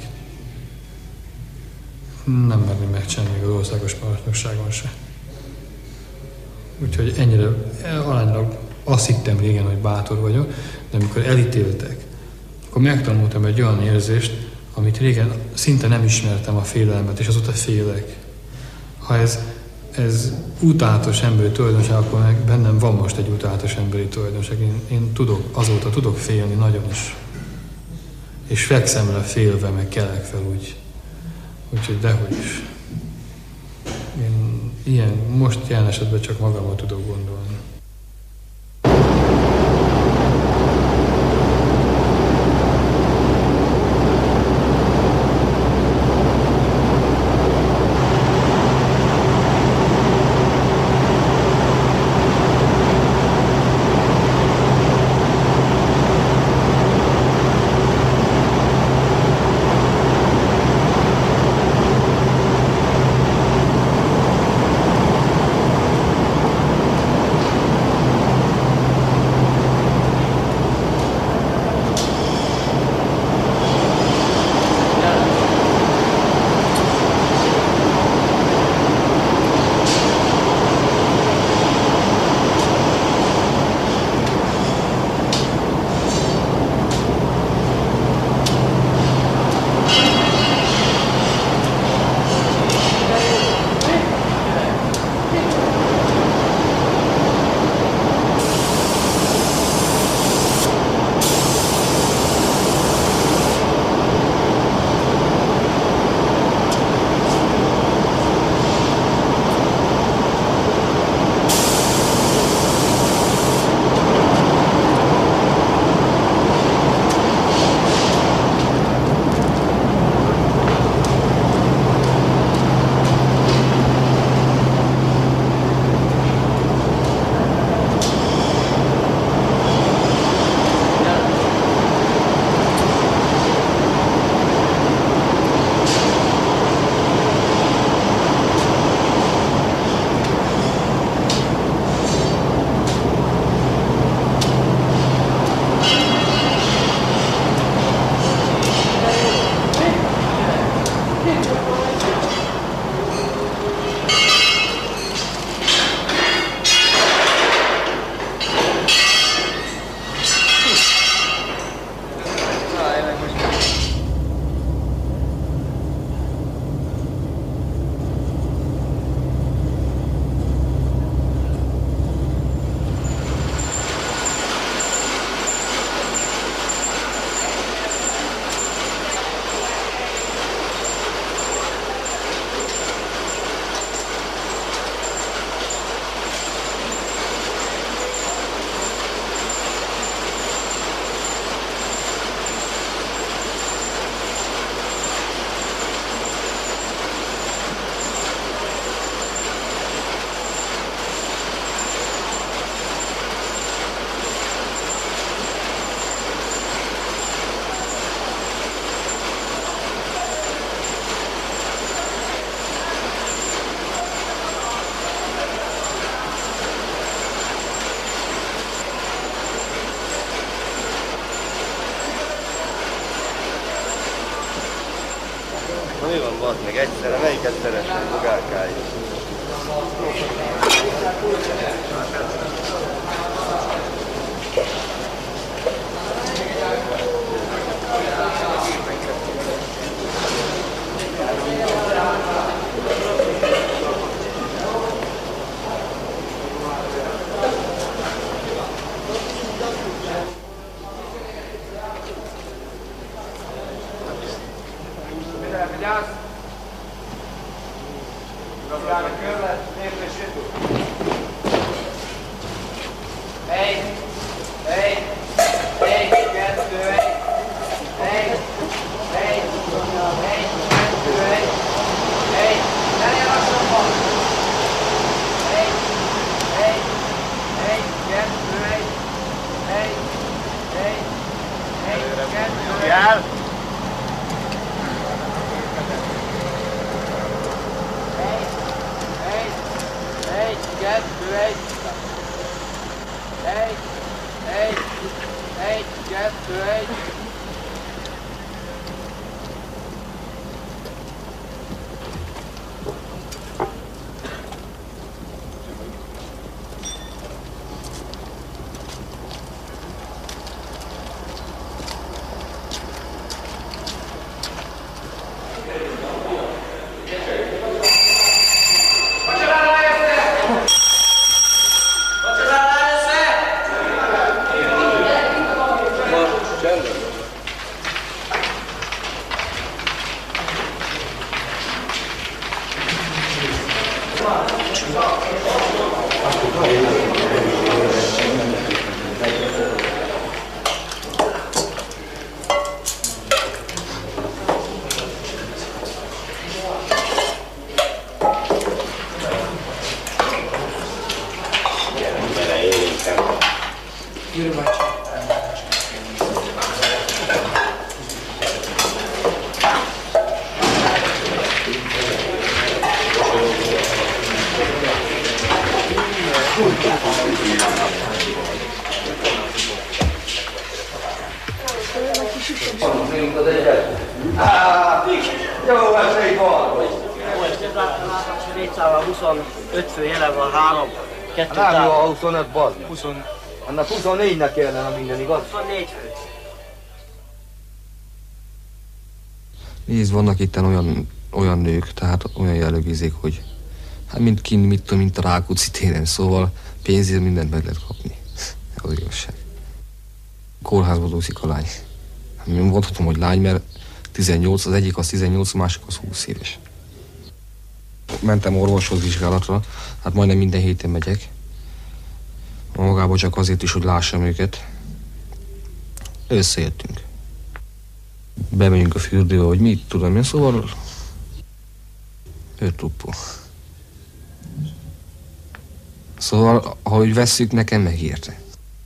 Nem merném megcsinálni még az országos parancsnokságon se. Úgyhogy ennyire, aránylag azt hittem régen, hogy bátor vagyok, de amikor elítéltek, akkor megtanultam egy olyan érzést, amit régen szinte nem ismertem, a félelmet, és azóta félek. Ha ez, ez utálatos emberi tulajdonság, akkor meg bennem van most egy utálatos emberi tulajdonság. Én, én tudok, azóta tudok félni nagyon is. És fekszem le félve, meg kelek fel úgy. Úgyhogy dehogy is. Én ilyen, most jelen esetben csak magamra tudok gondolni. mi van, bazd meg, egyszerre, melyiket szeretnél, bogárkáig? Jó esély van! huszonöt fő jelen van, három, kettő Nem jó távol. a huszonöt, bazd meg. Annak huszonnégynek kellene minden, igaz? huszonnégy fő. Nézd, vannak itt olyan, olyan nők, tehát olyan jellegűzék, hogy hát mint kint, mit tudom, mint a Rákóczi téren, szóval pénzért mindent meg lehet kapni. Az igazság. Kórházba dúszik a lány. Nem mondhatom, hogy lány, mert tizennyolc, az egyik az tizennyolc, a másik az húsz éves. Mentem orvoshoz vizsgálatra, hát majdnem minden héten megyek. Magából csak azért is, hogy lássam őket. Összejöttünk. Bemegyünk a fürdőbe, hogy mit tudom én, szóval öt ruppó. Szóval, ahogy vesszük, nekem megérte.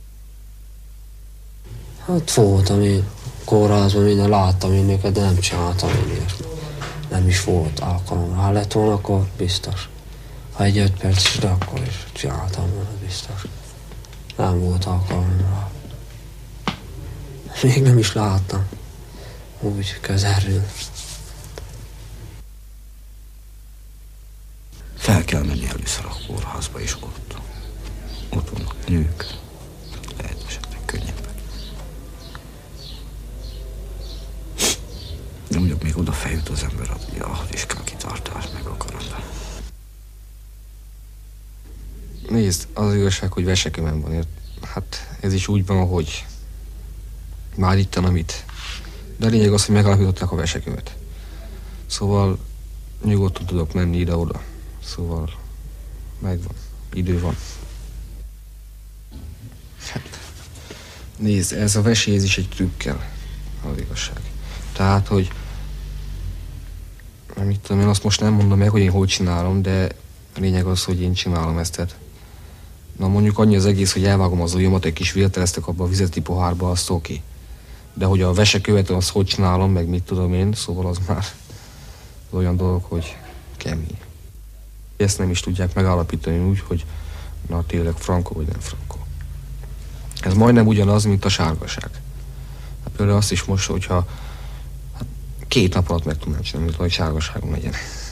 Hát voltam én kórházban, minden láttam én őket, de nem csináltam én ilyesmit. Nem is volt alkalom. Ha lett volna, akkor biztos. Ha egy öt perc is, de akkor is csináltam volna, biztos. Nem volt alkalom rá. Még nem is láttam. Úgy közelről. Fel kell menni először a kórházba, és ott, ott vannak nők, lehet esetleg könnyebben. De mondjuk még oda feljut az ember, hogy ahhoz is kell kitartás, meg akaranda. Nézd, az igazság, hogy vesekömem van, ért? Hát ez is úgy van, ahogy már itt amit. De a lényeg az, hogy megalapították a vesekövet. Szóval nyugodtan tudok menni ide-oda. Szóval megvan, idő van. Hát, nézd, ez a vesélyezés egy trükkel, az igazság. Tehát, hogy mit tudom én, azt most nem mondom meg, hogy én hogy csinálom, de a lényeg az, hogy én csinálom ezt. Tehát, na mondjuk annyi az egész, hogy elvágom az ujjamat, egy kis vérteleztek abba a vizeti pohárba, azt oké. Okay. De hogy a vesekövet, azt hogy csinálom, meg mit tudom én, szóval az már olyan dolog, hogy kemény. Ezt nem is tudják megállapítani úgy, hogy na tényleg frankó vagy nem frankó. Ez majdnem ugyanaz, mint a sárgaság. Hát például azt is most, hogyha hát két nap alatt meg tudnám csinálni, hogy sárgaságom legyen.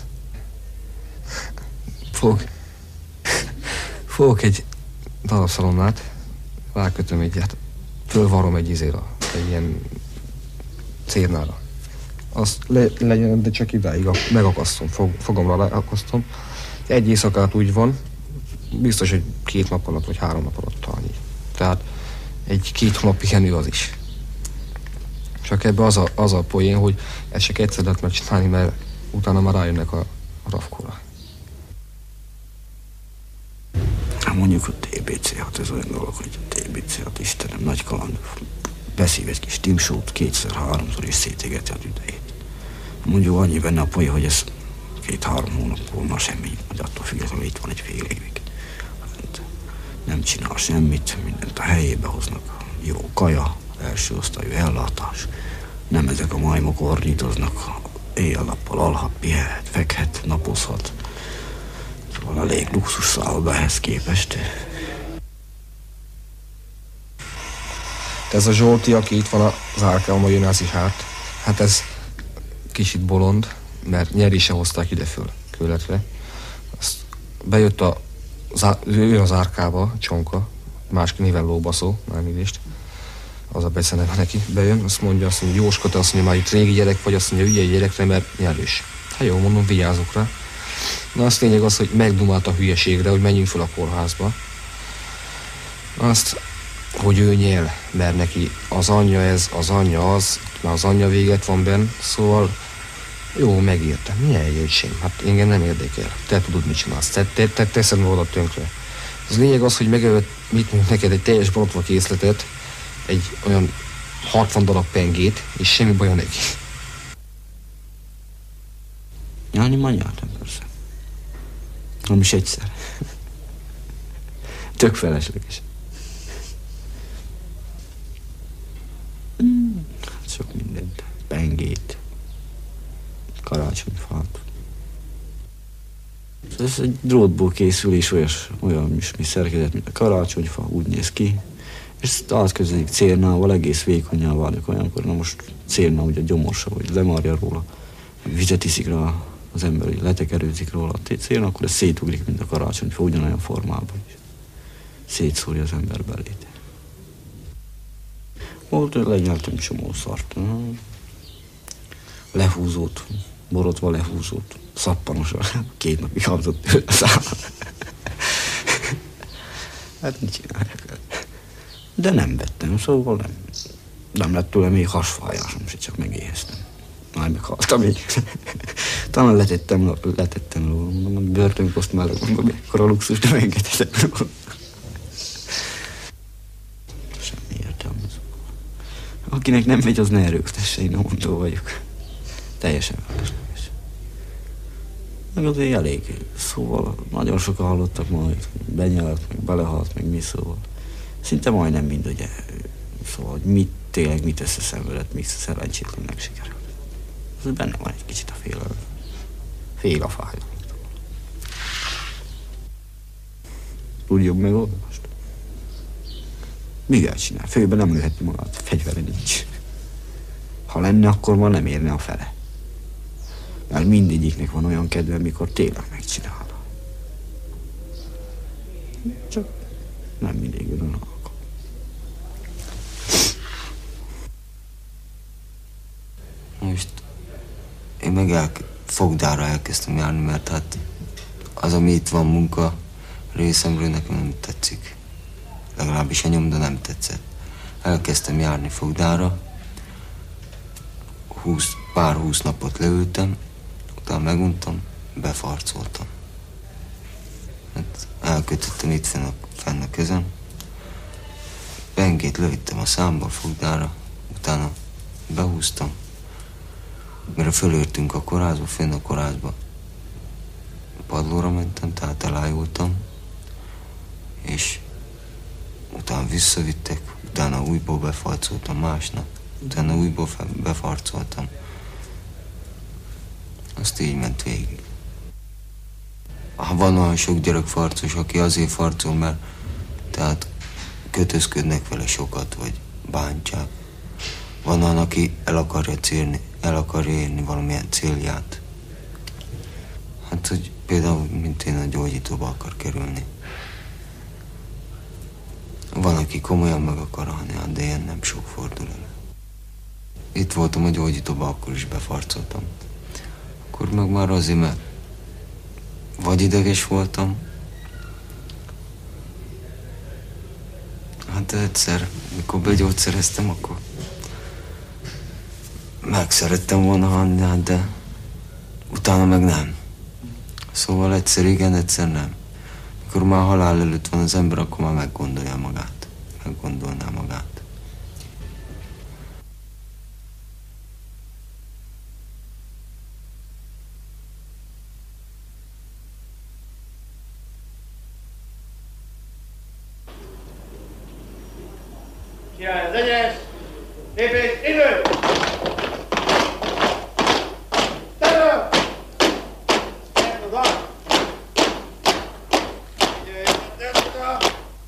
Fog, fogok egy darabszalonnát, rákötöm egy, hát fölvarrom egy izéra, egy ilyen cérnára. Azt le, legyen, de csak idáig megakasztom, fog, fogomra leakasztom. Egy éjszakát úgy van, biztos, hogy két nap alatt, vagy három nap alatt annyi. Tehát egy két hónap pihenő az is. Csak ebbe az a, az a poén, hogy ezt csak egyszer lehet megcsinálni, mert utána már rájönnek a, a rafkóra. Mondjuk a té bé cé hat, ez olyan dolog, hogy a té bé cé hat, Istenem, nagy kaland. Beszív egy kis timsót kétszer, háromszor és szétégeti az idejét. Mondjuk annyi benne a poén, hogy ez két-három hónapból már semmi, hogy attól függetlenül itt van egy fél évig. Nem csinál semmit, mindent a helyébe hoznak. Jó kaja, első osztályú ellátás. Nem ezek a majmok ornyítoznak, éjjel-nappal alhat, pihenhet, fekhet, napozhat. Szóval elég luxus szálloda ehhez képest. Ez a Zsolti, aki itt van az árkában, jön az is hát. Hát ez kicsit bolond, mert nyerése hozták ide föl kőletre. Azt bejött a, ő az árkába, Csonka, másik néven Lóbaszó, elnézést. Az a beceneve neki, bejön, azt mondja, azt mondja, Jóska, te azt mondja, már itt régi gyerek vagy, azt mondja, ügyelj gyerekre, mert nyerős. Hát jó, mondom, vigyázok rá. Na azt lényeg az, hogy megdumált a hülyeségre, hogy menjünk fel a kórházba. Azt, hogy ő nyél, mert neki az anyja ez, az anyja az, már az anyja véget van benn, szóval jó, megértem, nyelj, öcsém, hát engem nem érdekel, te tudod, mit csinálsz, te, te, te teszed magad tönkre. Az lényeg az, hogy megölt mit mondjuk neked egy teljes borotva készletet, egy olyan hatvan darab pengét, és semmi baja neki. Nyálni már nyáltam persze. Nem is egyszer. Tök felesleges. Mm, sok mindent. Pengét. Karácsonyfát. Ez egy drótból készül, és olyas, olyan is mi szerkezet, mint a karácsonyfa, úgy néz ki. És ezt átközelik cérnával, egész vékonyá válik olyankor. Na most cérna ugye gyomorsa, vagy lemarja róla, vizet iszik rá az ember, hogy letekerőzik róla a cérna, akkor ez szétugrik, mint a karácsonyfa, ugyanolyan formában is. Szétszórja az ember belét. Volt, hogy lenyeltem csomó szart. Lehúzót, borotva lehúzót, szappanosra, két napig habzott tőle a számát. Hát mit csinálják el? De nem vettem, szóval nem, nem lett tőle még hasfájásom, se csak megéheztem. Már meghaltam így. Talán letettem, letettem róla, mondom, a börtönkoszt mellett, mondom, akkor a luxus nem engedhetem róla. Semmi értelme. Akinek nem megy, az ne erőltesse, én a mondó vagyok. Teljesen felesleges. Meg azért elég, szóval nagyon sokan hallottak majd, hogy benyelt, meg belehalt, meg mi, szóval. Szinte majdnem mind, ugye, szóval, hogy mit, tényleg mit összeszenvedett, mit szerencsétlennek sikerült. Ez benne van egy kicsit a félelem. Fél a fájdalom. Tud jobb megoldást? Miguel csinál, főben nem lőheti magát, fegyvere nincs. Ha lenne, akkor ma nem érne a fele. Mert mindegyiknek van olyan kedve, mikor tényleg megcsinálna. Csak nem mindig jön a alkalom. Most én meg el, fogdára elkezdtem járni, mert hát az, ami itt van munka részemről, nekem nem tetszik. Legalábbis a nyomda nem tetszett. Elkezdtem járni fogdára, húsz, pár húsz napot leültem, utána meguntam, befarcoltam. Hát elkötöttem itt fenn a, fenn a kezem, pengét lövittem a számból fogdára, utána behúztam, mire fölörtünk a kórházba, fenn a kórházba padlóra mentem, tehát elájultam, és utána visszavittek, utána újból befarcoltam másnap, utána újból befarcoltam. Azt így ment végig. Ha van olyan sok gyerekfarcos, aki azért farcol, mert tehát kötözködnek vele sokat, vagy bántják. Van olyan, aki el akarja célni, el akarja érni valamilyen célját. Hát, hogy például, mint én, a gyógyítóba akar kerülni. Van, aki komolyan meg akar halni, de ilyen nem sok fordul elő. Itt voltam a gyógyítóba, akkor is befarcoltam. Akkor meg már azért, mert vagy ideges voltam, hát egyszer, mikor begyógyszereztem, akkor meg szerettem volna halni, de utána meg nem. Szóval egyszer igen, egyszer nem. Mikor már halál előtt van az ember, akkor már meggondolja magát. Meggondolná magát. Király az egyenes! Lépés, idő! Terül! Gyert oda! Gyert oda!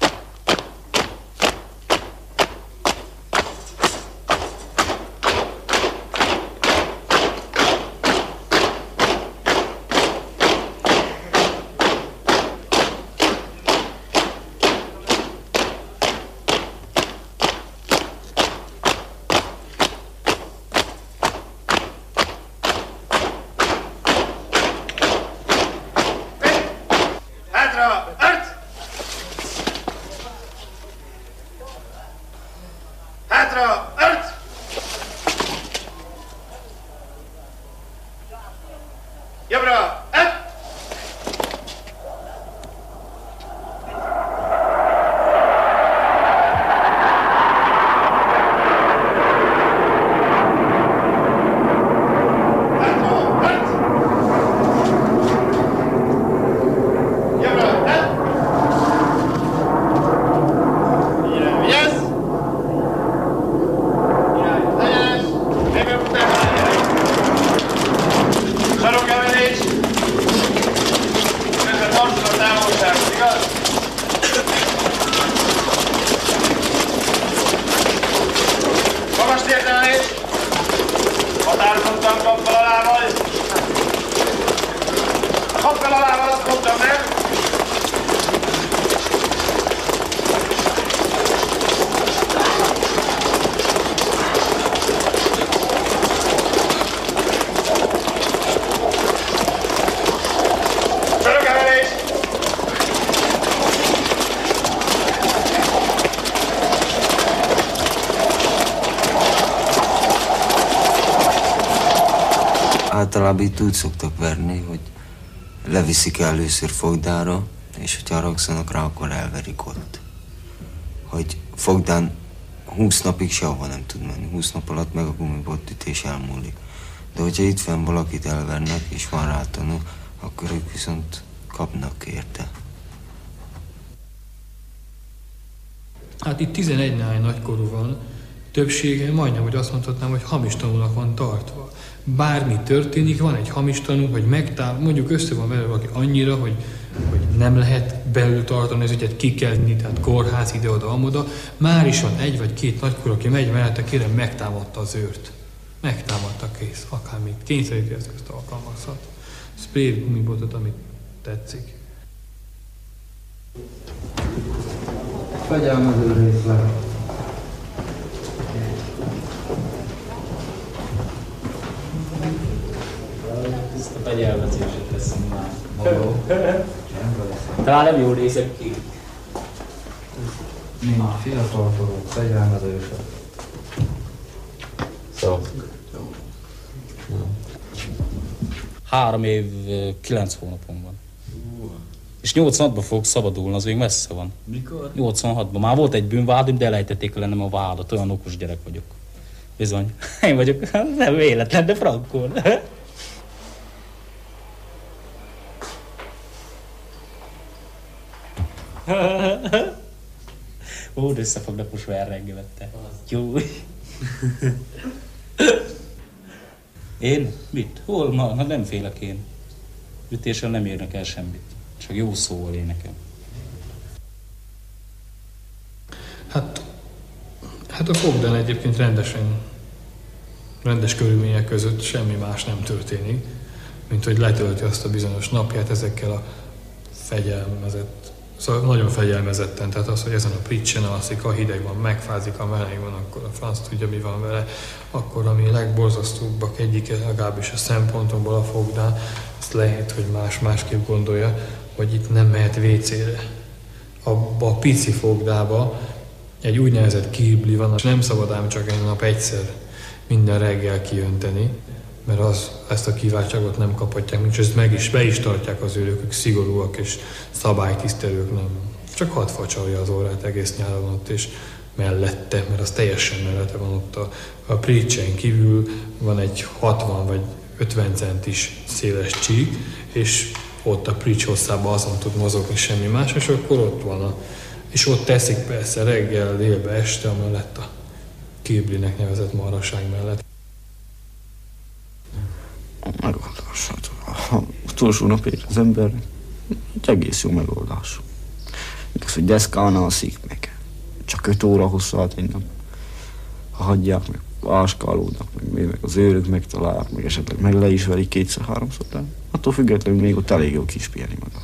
Általában itt úgy szoktak verni, hogy leviszik először fogdára, és hogyha haragszanak rá, akkor elverik ott. Hogy fogdán húsz napig sehova nem tud menni, húsz nap alatt meg a gumibotütés elmúlik. De hogyha itt fenn valakit elvernek, és van rá tanú, akkor ők viszont kapnak érte. Hát itt tizenegy néhány nagykorú van, többsége majdnem, hogy azt mondhatnám, hogy hamis tanúnak van tartva. Bármi történik, van egy hamis tanú, hogy megtáv, mondjuk össze van vele valaki annyira, hogy, hogy nem lehet belül tartani az ügyet, ki kell nyitni, tehát kórház ide-oda, amoda. Már is van egy vagy két nagykor, aki megy mellette, kérem, megtámadta az őrt. Megtámadta, kész, akármit. Kényszerítő eszközt alkalmazhat. Spray gumibotot, amit tetszik. Fegyelmező részleg. Ezt a fegyelmezéset teszem már. Talán nem jól nézek ki. Nincs fiatalkorú, fegyelmezősek. Szó. Három év, kilenc hónapom van. És nyolcvanhatban fogok szabadulni, az még messze van. Mikor? nyolcvanhatban. Már volt egy bűnvádim, de elejtették lennem a vádat. Olyan okos gyerek vagyok. Bizony. Én vagyok, nem véletlen, de frankon. Ó, de összefognak most már reggelette. Jó. Én? Mit? Hol ma? Hát nem félek én. Ütéssel nem érnek el semmit. Csak jó szóval énekel. Hát, hát a fogdán egyébként rendesen rendes körülmények között semmi más nem történik, mint hogy letölti azt a bizonyos napját ezekkel a fegyelmezett, szóval nagyon fegyelmezetten, tehát az, hogy ezen a pricsen alszik, a hideg van, megfázik, a meleg van, akkor a franc tudja, mi van vele, akkor ami legborzasztóbbak egyike, legalábbis a szempontomból a fogdán, azt lehet, hogy más másképp gondolja, hogy itt nem mehet vécére. Abba a pici fogdába egy úgynevezett kirbli van, és nem szabad ám csak egy nap egyszer minden reggel kiönteni, mert az, ezt a kiváltságot nem kaphatják, mint ezt meg is, be is tartják az őrök, ők szigorúak és szabálytisztelők, nem. Csak hadd facsarja az órát egész nyáron ott, és mellette, mert az teljesen mellette van ott a, a pricsen kívül, van egy hatvan vagy ötven centis széles csík, és ott a prics hosszában azon tud mozogni, semmi más, és akkor ott van a... És ott teszik persze reggel, délbe, este, amellett a kirblinek nevezett maraság mellett. A megoldás, hát az utolsó napért az ember egy egész jó megoldás. Igaz, hogy deszkán alszik meg. Csak öt óra hosszú át egy nap. Ha hagyják, meg áskálódnak, meg, meg az őrök megtalálják, meg esetleg meg le is verik kétszer-háromszor, de attól függetlenül még ott elég jó kispielni magát.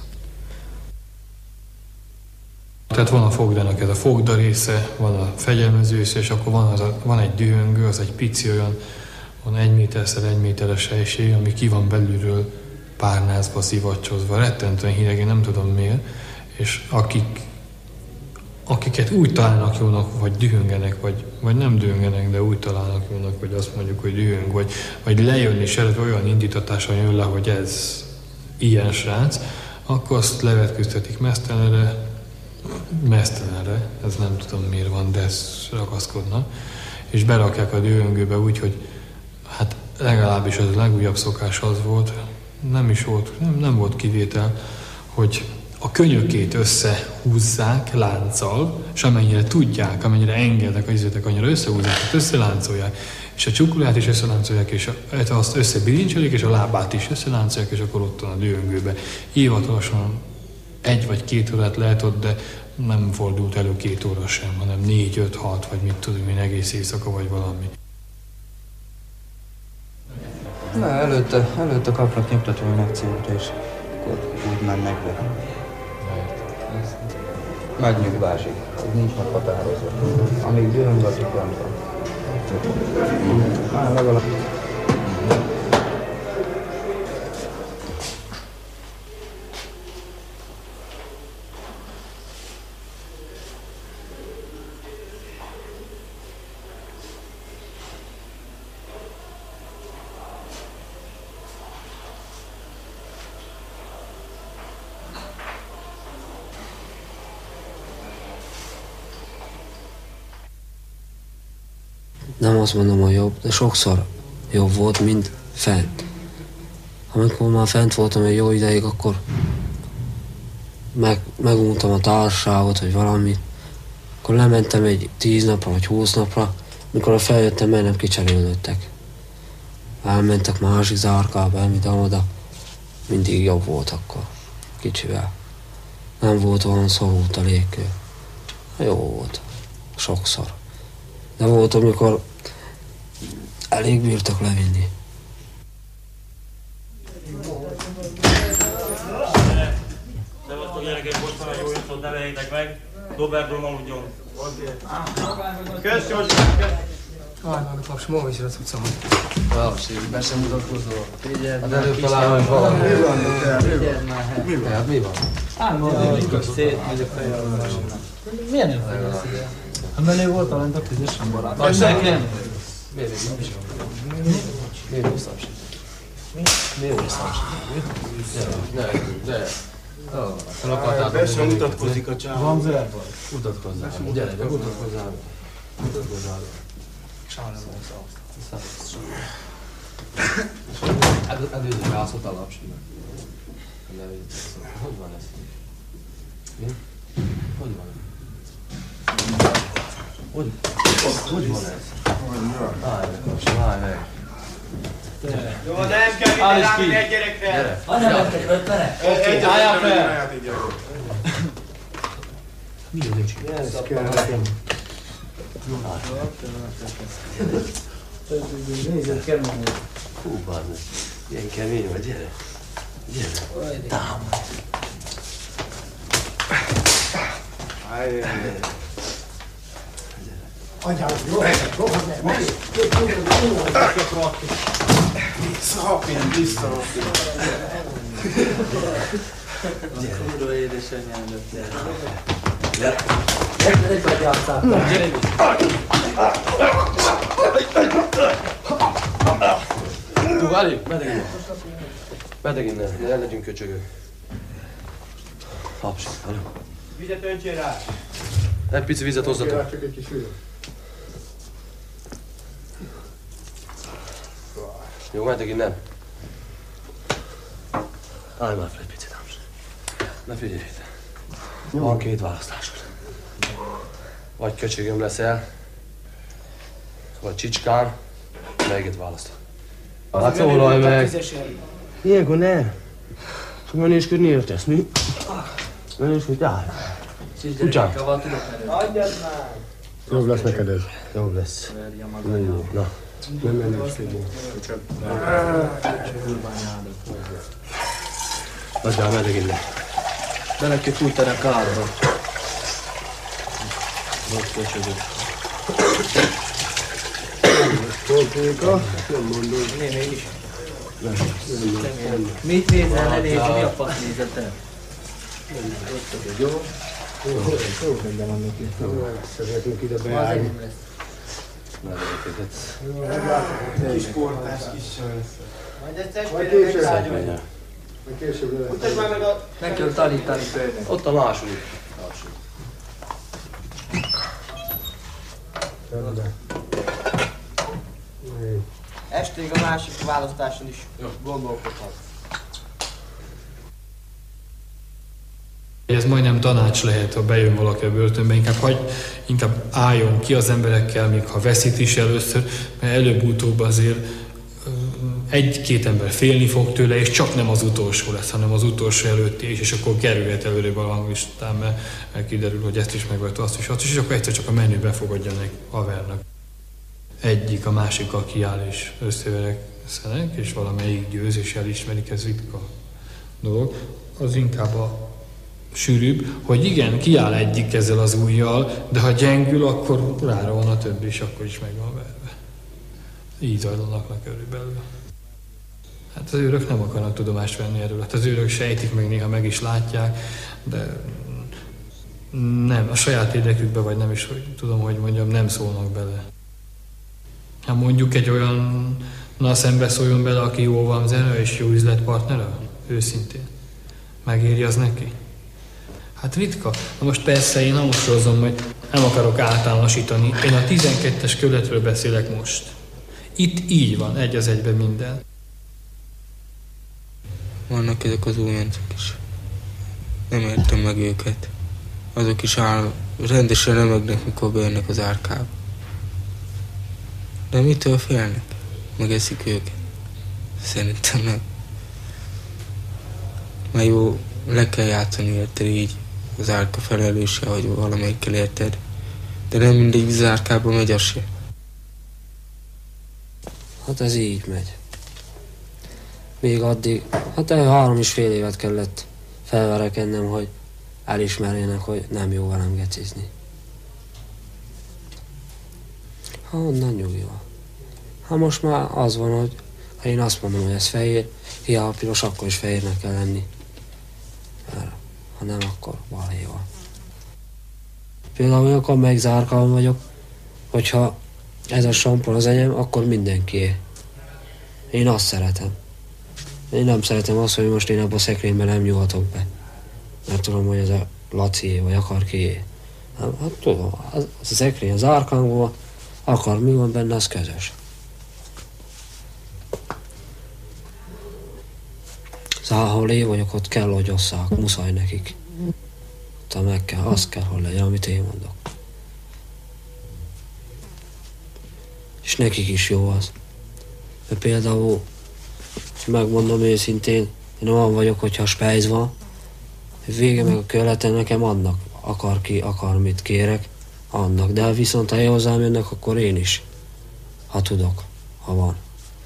Tehát van a fogdának ez a fogda része, van a fegyelmező része, és akkor van, az a, van egy dühöngő, az egy pici olyan, van egy méterszer egy méteres helység, ami ki van belülről párnázva, szivacsozva, rettentően hideg, én nem tudom miért, és akik, akiket úgy találnak jónak, vagy dühöngenek, vagy, vagy nem dühöngenek, de úgy találnak jónak, hogy azt mondjuk, hogy dühöng, vagy, vagy lejönni, és olyan indítatáson jön le, hogy ez ilyen srác, akkor azt levetköztetik mesztelenre, mesztelenre, ez nem tudom miért van, de ezt ragaszkodnak, és berakják a dühöngőbe úgy, hogy hát legalábbis az a legújabb szokás az volt, nem is volt, nem, nem volt kivétel, hogy a könyökét összehúzzák lánccal, és amennyire tudják, amennyire engednek az izületek, annyira összehúzzák, tehát összeláncolják, és a csukulát is összeláncolják, és a, azt összebirincselik, és a lábát is összeláncolják, és akkor ott van a dühöngőbe. Hivatalosan egy vagy két órát lehet ott, de nem fordult elő két óra sem, hanem négy, öt, hat, vagy mit tudom én, egész éjszaka, vagy valami. Na, előtte, előtte kapnak nyugtatói megcímút, és akkor úgy mennek be. Megnyugvásig. Ez nincs meghatározva. Amíg dühöng, az itt van. Már legalább. Nem azt mondom, hogy jobb, de sokszor jobb volt, mint fent. Amikor már fent voltam egy jó ideig, akkor meg, meguntam a társaságot, vagy valamit. Akkor lementem egy tíz napra, vagy húsz napra, mikor feljöttem, mert nem kicserélődtek. Elmentek másik zárkába, elmidam-oda. Mindig jobb volt akkor, kicsivel. Nem volt olyan szorult a légkő. Jó volt, sokszor. De volt, amikor elég bírtak levinni. Szevasztok gyerekek, most van a jó infót, ne vegyétek meg. Doberból aludjon. Kösz, Józsi! Várjál, kapsz, ma is az utcamon. Valószínű, be sem mutatkozol. Hát előbb találom, hogy valami. Mi van? Mi van? Hát mi van? Hát van, szétmegyek fejjel. Milyen jó fejjel? Hát mellé volt a lent a tízesen barát. Az nekem? Miért visszamsít? Miért visszamsít? Miért visszamsít? Ne, ne. Be sem mutatkozik a csáv. Van zerban? Mutatkozzál. Gyere, de mutatkozzál. Mutatkozzál. Sajnálom, szavaz. Előző rászott a lapsinak. Hogy van ez? Mi? Hogy van ez? Hogy? Hogy van ez? Állj meg, kapcsom, állj meg. Jó, de nem kell minden rámni egy gyerekre. Anya, nem kell ötvene. Álljál fel! Mi az öcsik? Ez kell nekem. Nézzük, kemény. Hú, bazd, ilyen kemény vagy, gyere. Gyere. Támadj. Ajjaj. Agyám, jó, rohadt meg, meg! Visszahapján, visszahapján. Gyere. Kurva édesanyádat, gyere. Gyere. Gyere, vagy játszáltál. Gyere, Tú, Ali, bedeg innen. Bedeg innen, ne legyünk köcsögök. Hapsi, haló. Vizet öntsél rá! Egy pici vizet hozzatok. Csak egy kis hülye. Jó, mentek innen. Állj már fel egy picit, Amst. Ne figyelj ide. Van két választásod. Vagy köcsögöm leszel, vagy csicskán, melyiket választod. Hát szólalj meg! Ilyenkor ne! Csak menésködni értesz, mi? Menésködj, állj! Kutyám! Adjad már! Jobb lesz neked ez. Jobb lesz. Jó, na. Nem menésködni. Adjál, meddig innen. Bele kell fújtani a kárba. Most köcsögök. Poltéka, nem mondod. Nézd mégis. Mit nézel, ne nézd, mi a fasz nézed te? Jó? Jó, jó, rendben van neki. Szeretnénk ide beállni. Kis portás, kis saj. Majd később lesz. Majd később lesz. Mutasd már meg a... Meg kell tanítani főnek. Ott a második. Estig a másik választáson is gondolkodhat. Ez majdnem tanács lehet, ha bejön valaki a börtönbe, inkább, hagy, inkább álljon ki az emberekkel, még ha veszít is először, mert előbb-utóbb azért egy-két ember félni fog tőle, és csak nem az utolsó lesz, hanem az utolsó előtti is, és akkor kerülhet előrébb a ranglistán, mert kiderül, hogy ezt is megvette, azt is, azt is, és akkor egyszer csak a menü befogadja meg havernak. Egyik a másikkal kiáll és összeverekszenek, és valamelyik győz és elismerik, ez ritka dolog. Az inkább a sűrűbb, hogy igen, kiáll egyik ezzel az ujjal, de ha gyengül, akkor rára van a többi, és akkor is meg van verve. Így zajlanak le körülbelül. Hát az őrök nem akarnak tudomást venni erről. Hát az őrök sejtik, meg néha meg is látják, de nem, a saját érdekükbe, vagy nem is, hogy tudom, hogy mondjam, nem szólnak bele. Ha mondjuk egy olyan na szembe szóljon bele, aki jó van zene, és jó üzletpartnere, őszintén. Megéri az neki? Hát ritka. Na most persze én nem mosorozom, hogy nem akarok általánosítani. Én a tizenkettes kerületről beszélek most. Itt így van, egy az egyben minden. Vannak ezek az újoncok is. Nem értem meg őket. Azok is áll, rendesen remegnek, mikor bejönnek az árkába. De mitől félnek? Megeszik őket? Szerintem nem. Mert jó, le kell játszani érted így az árka felelőse, hogy valamelyikkel érted. De nem mindegy vízárkába megy az se. Hát ez így megy. Még addig, hát három és fél évet kellett felverekednem, hogy elismerjenek, hogy nem jó velem gecizni. Ha onnan nyugi van. Ha most már az van, hogy ha én azt mondom, hogy ez fehér, hiába piros, akkor is fehérnek kell lenni. Mert ha nem, akkor balhé van. Például olyankor megzárkálom vagyok, hogyha ez a sampon az enyém, akkor mindenkié. Én azt szeretem. Én nem szeretem azt, hogy most én abban a szekrényben nem nyugatok be. Mert tudom, hogy ez a Lacié, vagy akárkié. Hát tudom, az a szekrény az árkánkban, akar mi van benne, az közös. Szóval, ahol én vagyok, ott kell, hogy osszák, muszáj nekik. Tehát meg kell, az kell, hogy legyen, amit én mondok. És nekik is jó az. Mert például, megmondom őszintén, én olyan vagyok, hogyha spejz van, vége meg a körleten nekem adnak, akar ki, akar mit kérek, annak. De viszont ha hozzám jönnek, akkor én is, ha tudok. ha van.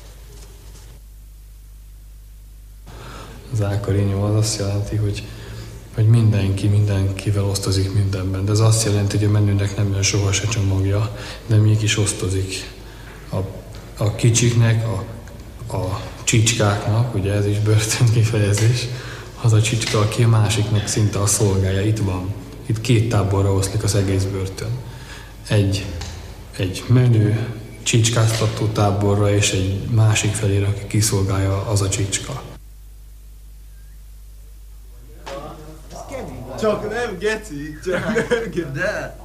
Az Ákarényó az azt jelenti, hogy, hogy mindenki mindenkivel osztozik mindenben. De ez azt jelenti, hogy a menőnek nem jön soha se csomagja, de mégis osztozik. A, a kicsiknek, a, a csicskáknak, ugye ez is börtön kifejezés, az a csicska, aki a másiknak szinte a szolgája. Itt van. Itt két táborra oszlik az egész börtön. Egy, egy menő csicskáztató táborra, és egy másik felére, aki kiszolgálja, az a csicska. Csak nem geci, csak nem geci. De!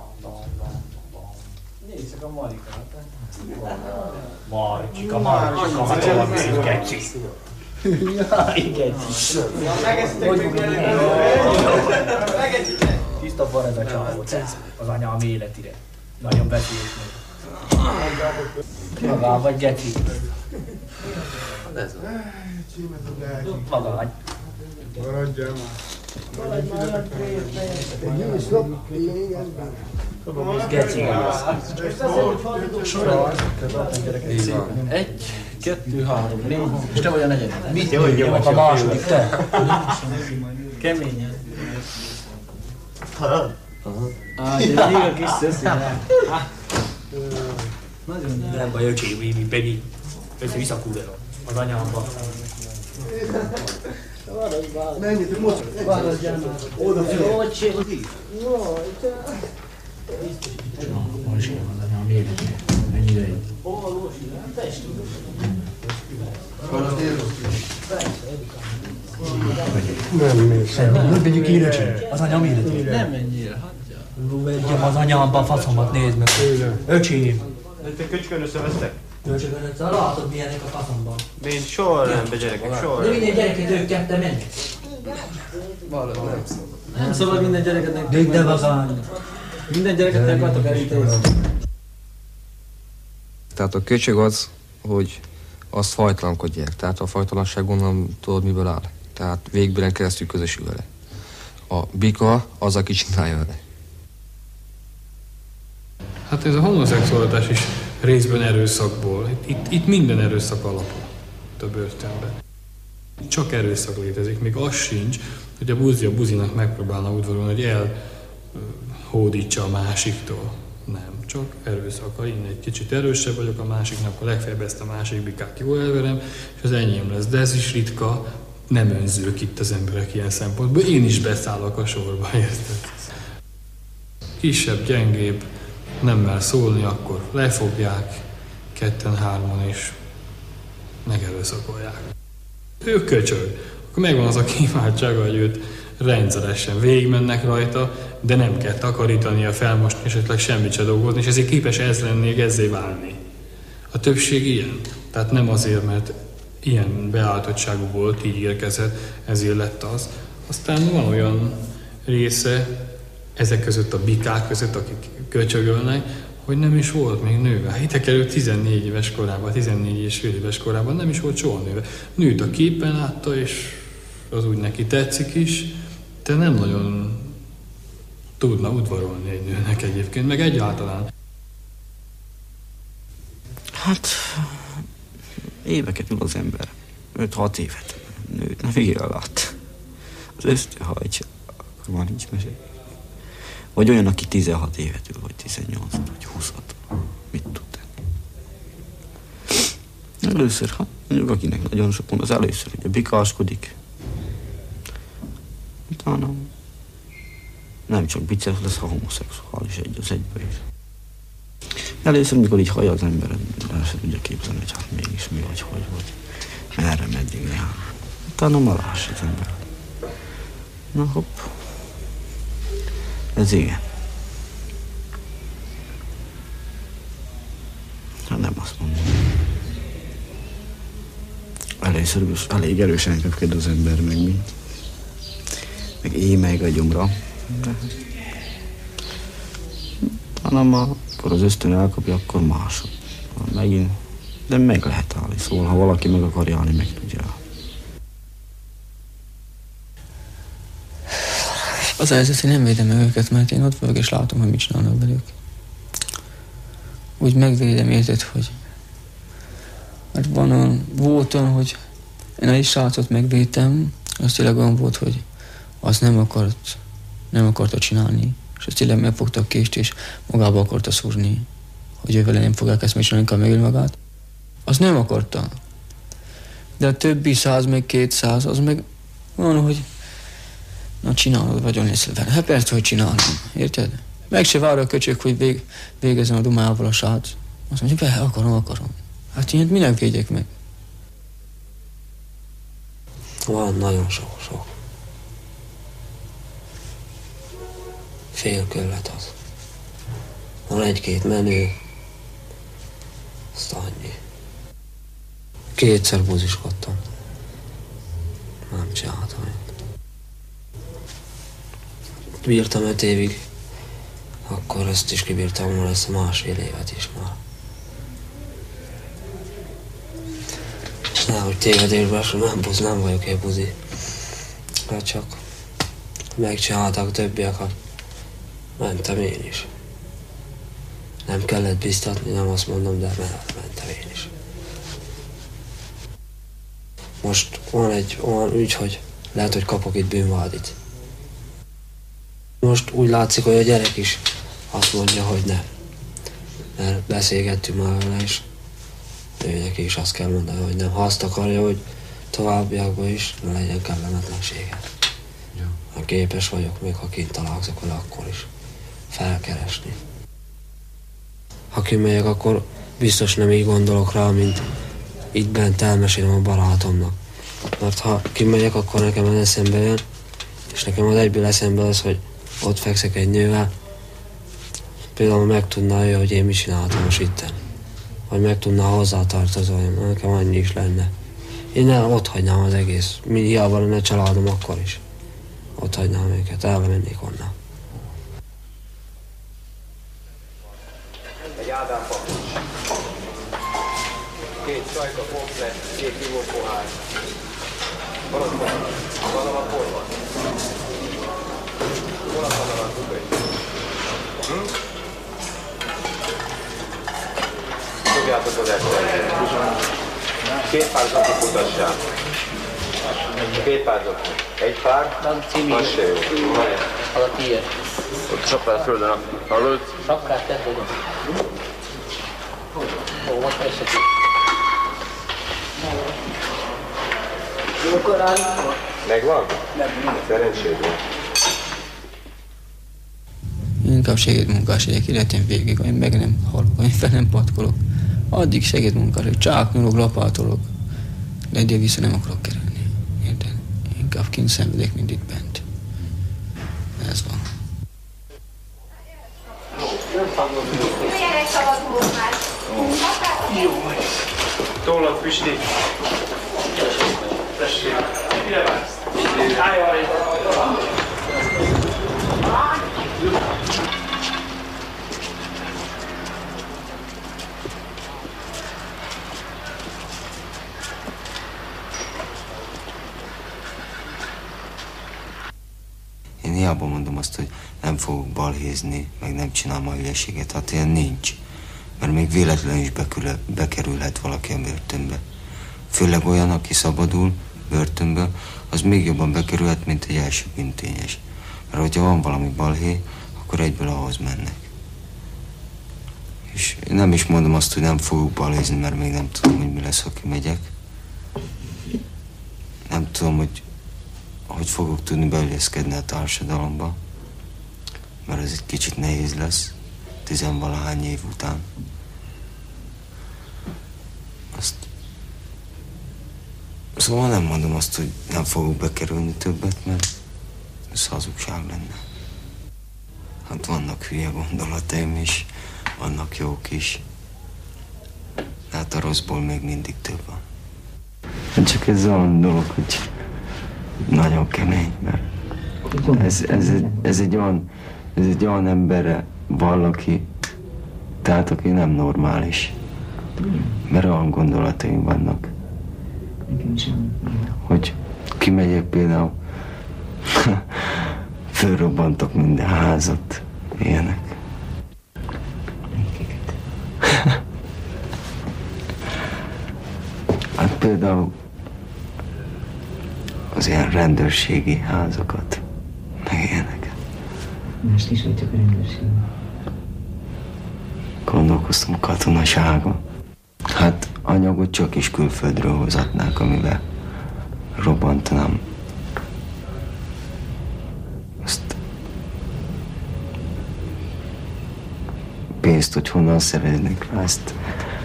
Nézd csak a Marikát. Marika, Marika, Marika, geci. Jaj, geci. Megeszitek még velük. Megeszitek. Tiszta van ez a csávot, az anyám életire. Nagyon beszélt még. Magán vagy geci. Ez van. Magán. Maradjál már. Maradj már, geci. Egy, kettő, három, négy, és te vagy a negyedik. Mit vagy a második, te? Keményen. Halad? Á, de még a kis szöszi, nem? Nagyon nem baj, öcsém, mi Benni. Össze visszakúrel az anyámba. Menjétek most! Maradjál már! Oda figyelj! Öcsém! Jaj, te! Most jön az anyám életére. Mennyi ideig? Hol Lósi? Nem testünk. Nem mész el. Nem vegyük én, öcsém. Az anyám életére. Nem menjél, hagyja. Vegyem az anyámban faszomat, nézd meg. Öcsém! Te köcskön összevesztek? Köcsögön össze, látod milyenek a faszomban. Én soha nem, be gyerekek, soha De minden gyereket ők ketten mennek. Valahogy nem szabad. Nem szabad minden gyereketnek. De de vagány. Minden gyereket nem akartok elintézni. Tehát a köcsög az, hogy azt fajtalankodják. Tehát a fajtalanság gondolom tudod miből áll. Tehát végbélen keresztül közösül vele. A bika az, aki csinálja vele. Hát ez a homoszexualitás is részben erőszakból. Itt, itt, itt minden erőszak alapul a börtönben. Csak erőszak létezik, még az sincs, hogy a buzi a buzinak megpróbálna udvarolni, hogy elhódítsa a másiktól. Nem, csak erőszak. Ha én egy kicsit erősebb vagyok a másiknak, a legfeljebb ezt a másik bikát jól elverem, és az enyém lesz. De ez is ritka, nem önzők itt az emberek ilyen szempontból. Én is beszállok a sorba, érted? Kisebb, gyengébb, nem mer szólni, akkor lefogják ketten-hárman és megerőszakolják. Ő köcsög. Akkor megvan az a kiváltsága, hogy őt rendszeresen végigmennek rajta, de nem kell takarítania, felmosni, esetleg semmit se dolgozni, és ezért képes ez lenni, ezzé válni. A többség ilyen. Tehát nem azért, mert ilyen beálltottságú volt, így érkezett, ezért lett az. Aztán van olyan része, ezek között a bikák között, akik köcsögölnek, hogy nem is volt még nőve. Hitek előtt tizennégy éves korában, tizennégy és fél éves korában nem is volt soha nőve. Nőt a képen látta, és az úgy neki tetszik is, de nem nagyon tudna udvarolni egy nőnek egyébként, meg egyáltalán. Hát, éveket ül az ember. öt-hat évet. Nőt nem él lát. Az összehajtja, akkor már nincs mesé. Vagy olyan, aki tizenhat évet ül, vagy tizennyolcat, vagy húszat. Mit tud tenni? Először, hát mondjuk akinek nagyon sok mond, az először ugye bikáskodik. Utána nem csak biceps lesz, ha homoszexuális egy az egybe is. Először, mikor így hallja az ember, el se tudja képzelni, hogy hát mégis mi vagy, hogy vagy. Merre, meddig néhány. Utána malás az ember. Na hopp. Ez igen. Hát nem azt mondom. Először elég erősen köpked az ember, meg mi. Meg éj meg a gyomra. De... hanem akkor az ösztön elkapja, akkor másod. Megint. De meg lehet állni, szóval ha valaki meg akarja állni, meg tudja. Az a helyzet, hogy nem védem meg őket, mert én ott vagyok és látom, hogy mit csinálnak velük. Úgy megvédem, érted, hogy Mert van olyan, volt olyan, hogy én egy srácot megvédtem, az tényleg olyan volt, hogy azt nem akart, nem akarta csinálni, és azt tényleg megfogta a kést, és magába akarta szúrni, hogy ő vele nem fogják ezt megcsinálni, inkább megöl magát. Azt nem akarta. De a többi száz, meg kétszáz, az meg van, hogy na csinálod, vagyon észre vele. Hát persze, hogy csinálom, érted? Meg se várja a köcsök, hogy vég, végezem a dumával a srác. Azt mondja, be, akarom, akarom. Hát ilyet minek védjek meg? Van nagyon sok, sok. Fél követ az. Van egy-két menő, azt annyi. Kétszer buziskodtam. Nem csináltam én. Bírtam öt évig, akkor ezt is kibírtam volna, ezt a másfél évet is már. Nehogy tévedésben, nem buzi, nem vagyok egy buzi. Hát csak megcsináltak többieket. Mentem én is. Nem kellett biztatni, nem azt mondom, de mentem én is. Most van egy olyan ügy, hogy lehet, hogy kapok itt bűnvádit. Most úgy látszik, hogy a gyerek is azt mondja, hogy nem. Mert beszélgettünk már vele is. Őnek is azt kell mondani, hogy nem. Ha azt akarja, hogy továbbiakban is ne legyen kellemetlensége. Ha képes vagyok, még ha kint találkozok vele, akkor is felkeresni. Ha kimegyek, akkor biztos nem így gondolok rá, mint itt bent elmesélem a barátomnak. Mert ha kimegyek, akkor nekem az eszembe jön, és nekem az egyből eszembe az, hogy ott fekszek egy nővel, például meg tudná ő, hogy én mit csináltam most itten. Vagy meg tudná hozzátartozolni, mert nekem annyi is lenne. Én nem, ott hagynám az egész. Mi hiába lenne családom, akkor is. Ott hagynám őket, elmennék onnan. Egy Ádám papucs. Két sajka komplet, két ivópohár. Maradva, van a porban. Hol a kanalat, Dukai? Hm? Dobjátok az egyszerűen. Két pár zakot mutassál. Két pár zakot. Egy pár? Az se jó. Az a tiéd. Ott csapál földön, hallod? Sapkát tedd oda. Ó, most esett. Jókor áll? Megvan? Szerencséd van. Inkább segédmunkás legyek életem végig, hogy meg nem halok, hogy fel nem patkolok. Addig segédmunkás, hogy csáknyolok, lapátolok. De egyre vissza nem akarok kerülni. Érted? Inkább kint szenvedek, mint itt bent. Ez van. Milyenek szabadulók már? Jó vagy. Tólad, Pisti. Tessék. Mire vársz? Állj arra. Én hiába mondom azt, hogy nem fogok balhézni, meg nem csinálom a hülyeséget, hát ilyen nincs. Mert még véletlenül is bekül, bekerülhet valaki a börtönbe. Főleg olyan, aki szabadul börtönbe, az még jobban bekerülhet, mint egy első bűntényes. Mert hogyha van valami balhé, akkor egyből ahhoz mennek. És én nem is mondom azt, hogy nem fogok balhézni, mert még nem tudom, hogy mi lesz, ha kimegyek. Nem tudom, hogy hogy fogok tudni beilleszkedni a társadalomba, mert ez egy kicsit nehéz lesz, tizenvalahány év után. Azt... Szóval nem mondom azt, hogy nem fogok bekerülni többet, mert ez hazugság lenne. Hát vannak hülye gondolataim is, vannak jók is. De hát a rosszból még mindig több van. Csak ez olyan dolog, hogy nagyon kemény, mert ez, ez, egy, ez, egy olyan, ez egy olyan emberre valaki, tehát aki nem normális. Mert olyan gondolataim vannak, hogy kimegyek például, fölrobbantok minden házat, ilyenek. Például az ilyen rendőrségi házakat, meg ilyeneket. Mást is vagy csak a rendőrségben? Gondolkoztam katonaságon. Hát anyagot csak is külföldről hozatnák, amivel robbantanám. Azt pénzt, hogy honnan szereznék rá, ezt,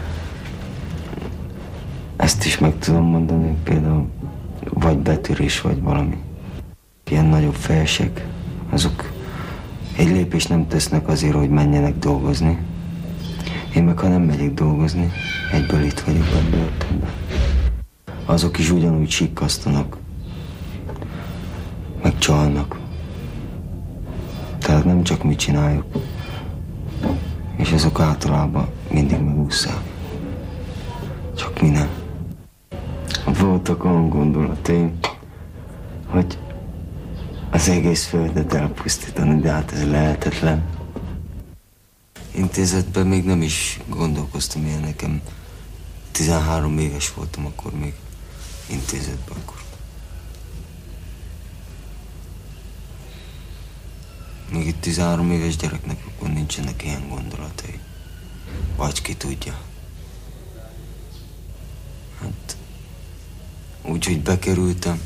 ezt is meg tudom mondani, például vagy betörés, vagy valami. Ilyen nagyobb felsek, azok egy lépést nem tesznek azért, hogy menjenek dolgozni. Én meg, ha nem megyek dolgozni, egyből itt vagyok a börtönben. Azok is ugyanúgy sikkasztanak, meg csalnak. Tehát nem csak mi csináljuk. És azok általában mindig megúszszák. Csak mi nem. Voltak olyan gondolataim, hogy az egész földet elpusztítani, de hát ez lehetetlen. Intézetben még nem is gondolkoztam ilyen, nekem tizenhárom éves voltam, akkor még intézetben akkor. Még itt tizenhárom éves gyereknek akkor nincsenek ilyen gondolatai. Vagy ki tudja. Hát, úgyhogy bekerültem.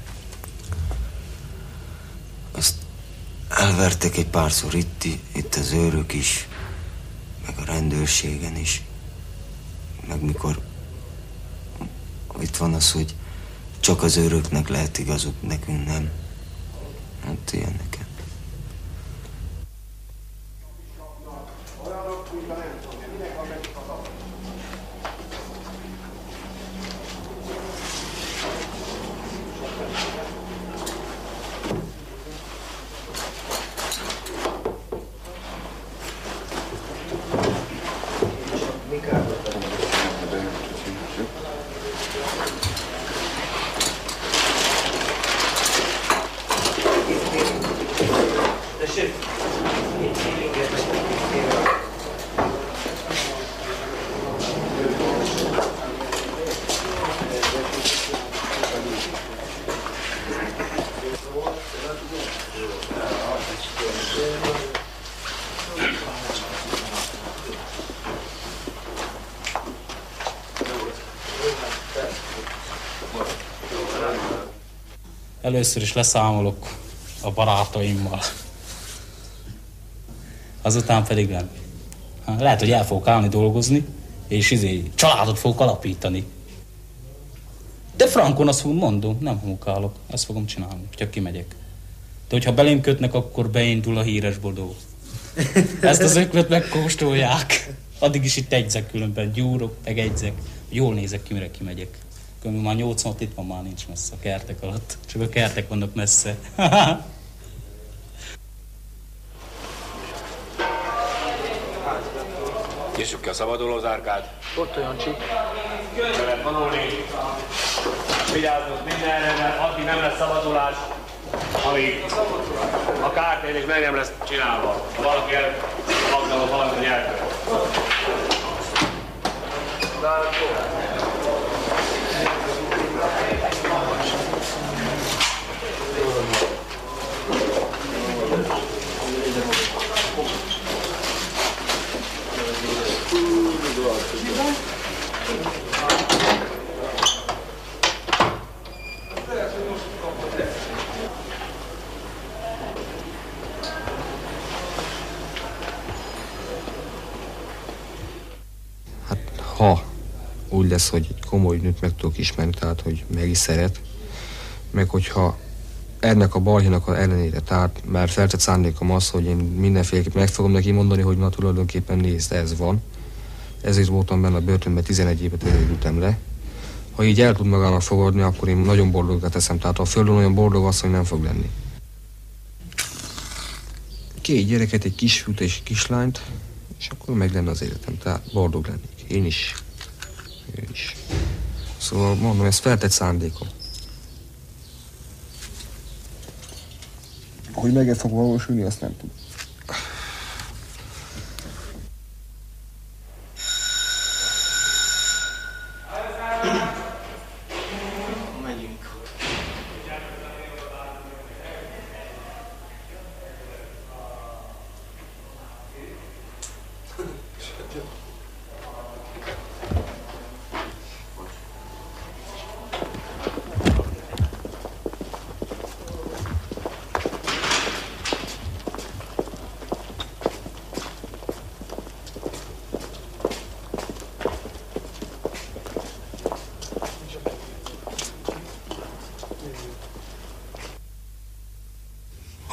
Azt elvertek egy párszor itt, itt az őrök is, meg a rendőrségen is. Meg mikor itt van az, hogy csak az őröknek lehet igazuk, nekünk nem. Hát ilyeneket. Először is leszámolok a barátaimmal. Azután pedig nem. Lehet, hogy el fogok állni dolgozni, és izé családot fogok alapítani. De frankon azt fogom, mondom, nem munkálok. Ezt fogom csinálni, csak kimegyek. De hogyha belém kötnek, akkor beindul a híres bodó. Ezt az öklöt megkóstolják. Addig is itt egyzek különben, gyúrok, meg egyzek. Jól nézek ki, mire kimegyek. Különben már nyolcvanhat itt van, már nincs messze a kertek alatt. Csak a kertek vannak messze. Nyissuk ki a szabadulózárkát. Ott olyan csik. Követ vonulni. Vigyázzunk mindenre, mert addig nem lesz szabadulás, amíg a kártérés meg nem lesz csinálva. Ha valaki elmagdalom valami nyelvre. Ha úgy lesz, hogy egy komoly nőt meg tudok ismerni, tehát hogy meg is szeret, meg hogyha ennek a balhénak az ellenére, tehát már feltett szándékom az, hogy én mindenféleképp meg fogom neki mondani, hogy na tulajdonképpen nézd, ez van. Ezért voltam benne a börtönben, tizenegy évet örültem le. Ha így el tud magának fogadni, akkor én nagyon boldogát teszem, tehát a földön olyan boldog az, hogy nem fog lenni. Két gyereket, egy kisfiút és egy kislányt, és akkor meg lenne az életem, tehát boldog lennék. Én is. Én is. Szóval mondom, ez feltett szándékom. Hogy meg fog valósulni, azt nem tudom.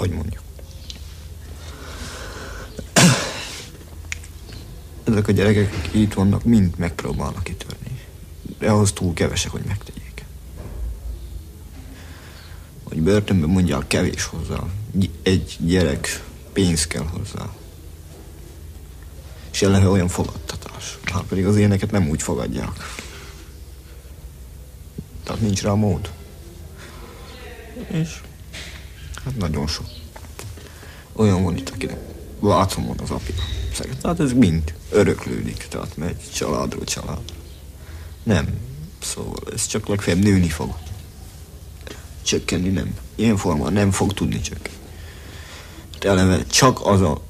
hogy mondjuk. Ezek a gyerekek, akik itt vannak, mind megpróbálnak kitörni. De ahhoz túl kevesek, hogy megtegyék. Hogy börtönben mondják, kevés hozzá. Egy gyerek, pénz kell hozzá. És eleve olyan fogadtatás. Hát pedig az ilyeneket nem úgy fogadják. Tehát nincs rá mód. És hát nagyon sok. Olyan van itt, akinek látszom van az apja. Tehát ez mind öröklődik, tehát megy családról családra. Nem. Szóval ez csak legfeljebb nőni fog. Csökkenni nem. Ilyen formán nem fog tudni csökkenni. Eleve csak az a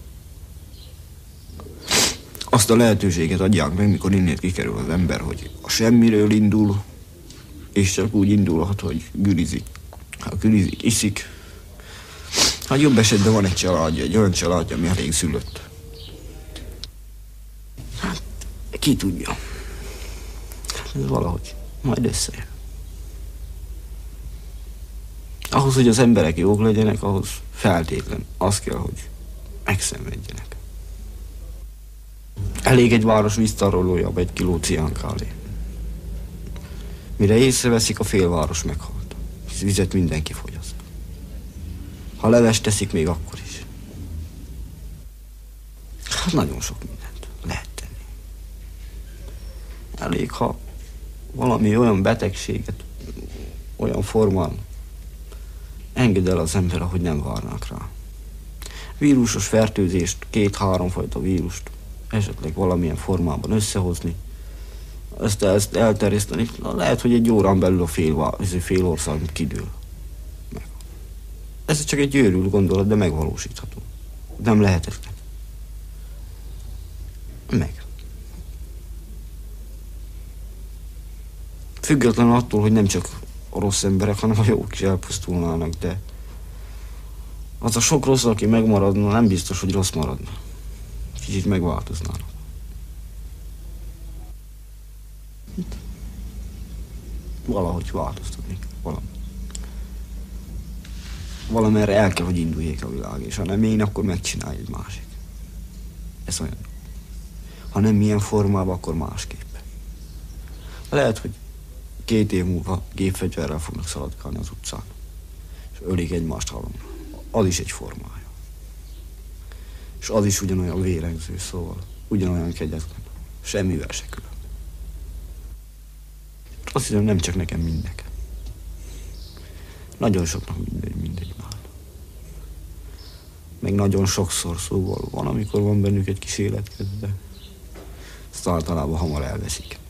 azt a lehetőséget adják meg, mikor innét kikerül az ember, hogy a semmiről indul, és csak úgy indulhat, hogy gülizik. Ha gülizik, iszik. Hát jobb esetben van egy családja, egy olyan családja, ami elég szülött. Hát, ki tudja. Ez valahogy majd összejön. Ahhoz, hogy az emberek jók legyenek, ahhoz feltétlen az kell, hogy megszenvedjenek. Elég egy város visszarolója, egy kiló ciánkálé. Mire észreveszik, a félváros meghalt. Hisz vizet mindenki fogyaszt. Ha levest teszik, még akkor is. Hát nagyon sok mindent lehet tenni. Elég, ha valami olyan betegséget, olyan formán enged el az ember, ahogy nem várnak rá. Vírusos fertőzést, két-három fajta vírust esetleg valamilyen formában összehozni, ezt, ezt elterjeszteni, lehet, hogy egy órán belül a fél, fél ország kidől. Meg. Ez csak egy őrült gondolat, de megvalósítható. Nem lehetetlen. Meg. Függetlenül attól, hogy nem csak a rossz emberek, hanem a jók is elpusztulnának, de az a sok rossz, aki megmaradna, nem biztos, hogy rossz maradna. Kicsit megváltoznának. Valahogy változtatni kell, valami. Valamerre el kell, hogy induljék a világ, és ha nem én, akkor megcsinálj egy másik. Ez olyan. Ha nem milyen formában, akkor másképpen. Lehet, hogy két év múlva gépfegyverrel fognak szaladkálni az utcán, és ölik egymást halomra. Az is egy formája. És az is ugyanolyan vérengző, szóval ugyanolyan kegyetlen. Semmivel se külön. Azt hiszem, nem csak nekem, mindnek. Nagyon soknak mindegy, mindegy már. Meg nagyon sokszor, szóval van, amikor van bennük egy kis életkezd, de ezt általában hamar elveszik.